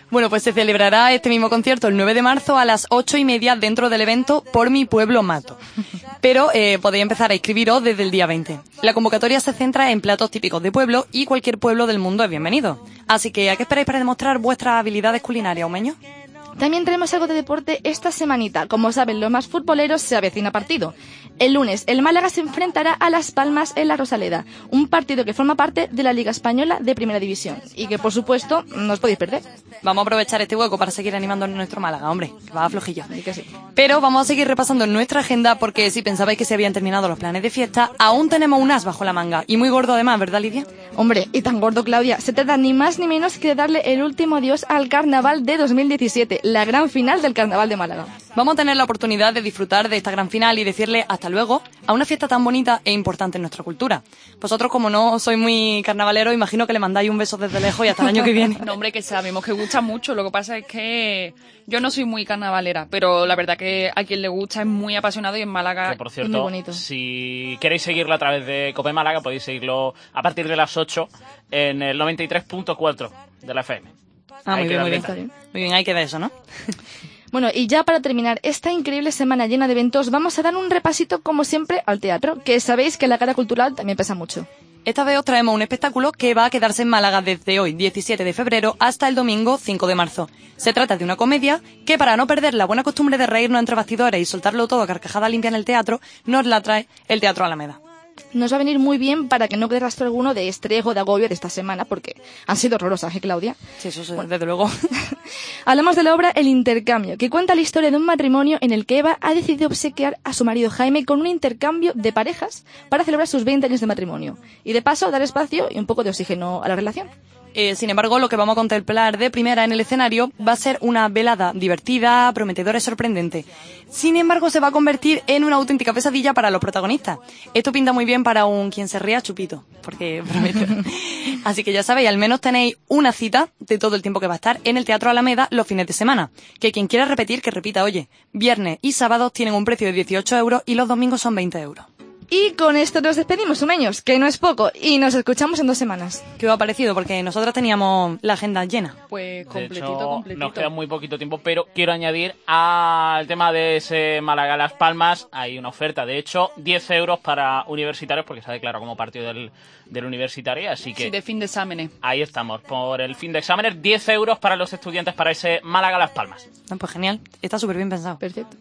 Bueno, pues se celebrará este mismo concierto el 9 de marzo a las 8:30 dentro del evento Por mi pueblo mato. Pero podéis empezar a inscribiros desde el día 20. La convocatoria se centra en platos típicos de pueblo y cualquier pueblo del mundo es bienvenido. Así que, ¿a qué esperáis para demostrar vuestras habilidades culinarias, Omeño? También tenemos algo de deporte esta semanita. Como saben los más futboleros, se avecina partido. El lunes, el Málaga se enfrentará a Las Palmas en la Rosaleda, un partido que forma parte de la Liga Española de Primera División y que, por supuesto, no os podéis perder. Vamos a aprovechar este hueco para seguir animando a nuestro Málaga, hombre, que va flojillo. Sí. Pero vamos a seguir repasando nuestra agenda porque si pensabais que se habían terminado los planes de fiesta, aún tenemos un as bajo la manga. Y muy gordo además, ¿verdad, Lidia? Hombre, y tan gordo, Claudia. Se trata ni más ni menos que de darle el último adiós al Carnaval de 2017, la gran final del Carnaval de Málaga. Vamos a tener la oportunidad de disfrutar de esta gran final y decirle hasta luego a una fiesta tan bonita e importante en nuestra cultura. Vosotros, como no sois muy carnavaleros, imagino que le mandáis un beso desde lejos y hasta el año que viene. No, hombre, que sabemos que gusta mucho. Lo que pasa es que yo no soy muy carnavalera, pero la verdad que a quien le gusta es muy apasionado y en Málaga que, por cierto, es muy bonito. Si queréis seguirlo a través de Cope Málaga, podéis seguirlo a partir de las 8 en el 93.4 de la FM. Muy bien. Muy bien, ahí queda eso, ¿no? Bueno, y ya para terminar esta increíble semana llena de eventos, vamos a dar un repasito, como siempre, al teatro, que sabéis que la cara cultural también pesa mucho. Esta vez os traemos un espectáculo que va a quedarse en Málaga desde hoy, 17 de febrero, hasta el domingo 5 de marzo. Se trata de una comedia que, para no perder la buena costumbre de reírnos entre bastidores y soltarlo todo a carcajada limpia en el teatro, nos la trae el Teatro Alameda. Nos va a venir muy bien para que no quede rastro alguno de estrés o de agobio de esta semana, porque han sido horrorosas, ¿eh, Claudia? Sí, eso bueno, desde luego. Hablamos de la obra El Intercambio, que cuenta la historia de un matrimonio en el que Eva ha decidido obsequiar a su marido Jaime con un intercambio de parejas para celebrar sus 20 años de matrimonio. Y de paso, dar espacio y un poco de oxígeno a la relación. Sin embargo, lo que vamos a contemplar de primera en el escenario va a ser una velada divertida, prometedora y sorprendente. Sin embargo, se va a convertir en una auténtica pesadilla para los protagonistas. Esto pinta muy bien para un quien se ría chupito, porque promete. Así que ya sabéis, al menos tenéis una cita de todo el tiempo que va a estar en el Teatro Alameda los fines de semana. Que quien quiera repetir, que repita, oye, viernes y sábados tienen un precio de 18 euros y los domingos son 20 euros. Y con esto nos despedimos, sumeños, que no es poco, y nos escuchamos en 2 semanas. ¿Qué os ha parecido? Porque nosotras teníamos la agenda llena. Pues completito. Nos queda muy poquito tiempo, pero quiero añadir al tema de ese Málaga Las Palmas, hay una oferta, de hecho, 10 euros para universitarios, porque se ha declarado como partido del universitario, así que... Sí, de fin de exámenes. Ahí estamos, por el fin de exámenes, 10 euros para los estudiantes para ese Málaga Las Palmas. Pues genial, está súper bien pensado. Perfecto.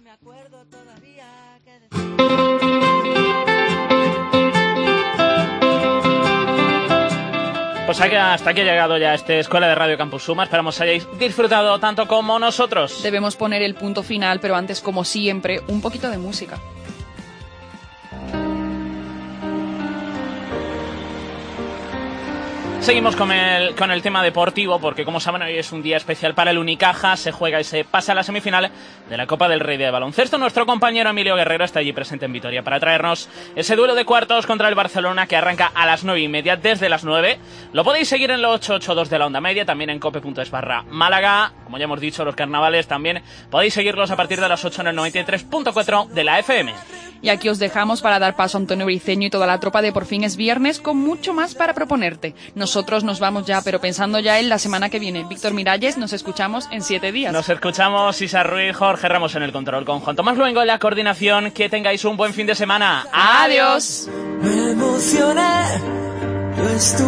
Pues hasta aquí ha llegado ya esta Escuela de Radio Campus Suma. Esperamos hayáis disfrutado tanto como nosotros. Debemos poner el punto final, pero antes, como siempre, un poquito de música. Seguimos con el tema deportivo, porque como saben hoy es un día especial para el Unicaja, se juega y se pasa a la semifinal de la Copa del Rey de Baloncesto. Nuestro compañero Emilio Guerrero está allí presente en Vitoria para traernos ese duelo de cuartos contra el Barcelona que arranca a las 9:30, desde las 9. Lo podéis seguir en los 882 de la onda media, también en cope.es/Málaga. Como ya hemos dicho, los carnavales también podéis seguirlos a partir de las 8 en el 93.4 de la FM. Y aquí os dejamos para dar paso a Antonio Briceño y toda la tropa de Por fin es viernes, con mucho más para proponerte. Nosotros nos vamos ya, pero pensando ya en la semana que viene. Víctor Miralles, nos escuchamos en 7 días. Nos escuchamos, Isa Ruiz, Jorge Ramos en el control, con Juan Tomás Luengo en la coordinación. Que tengáis un buen fin de semana. ¡Adiós! Me emocioné.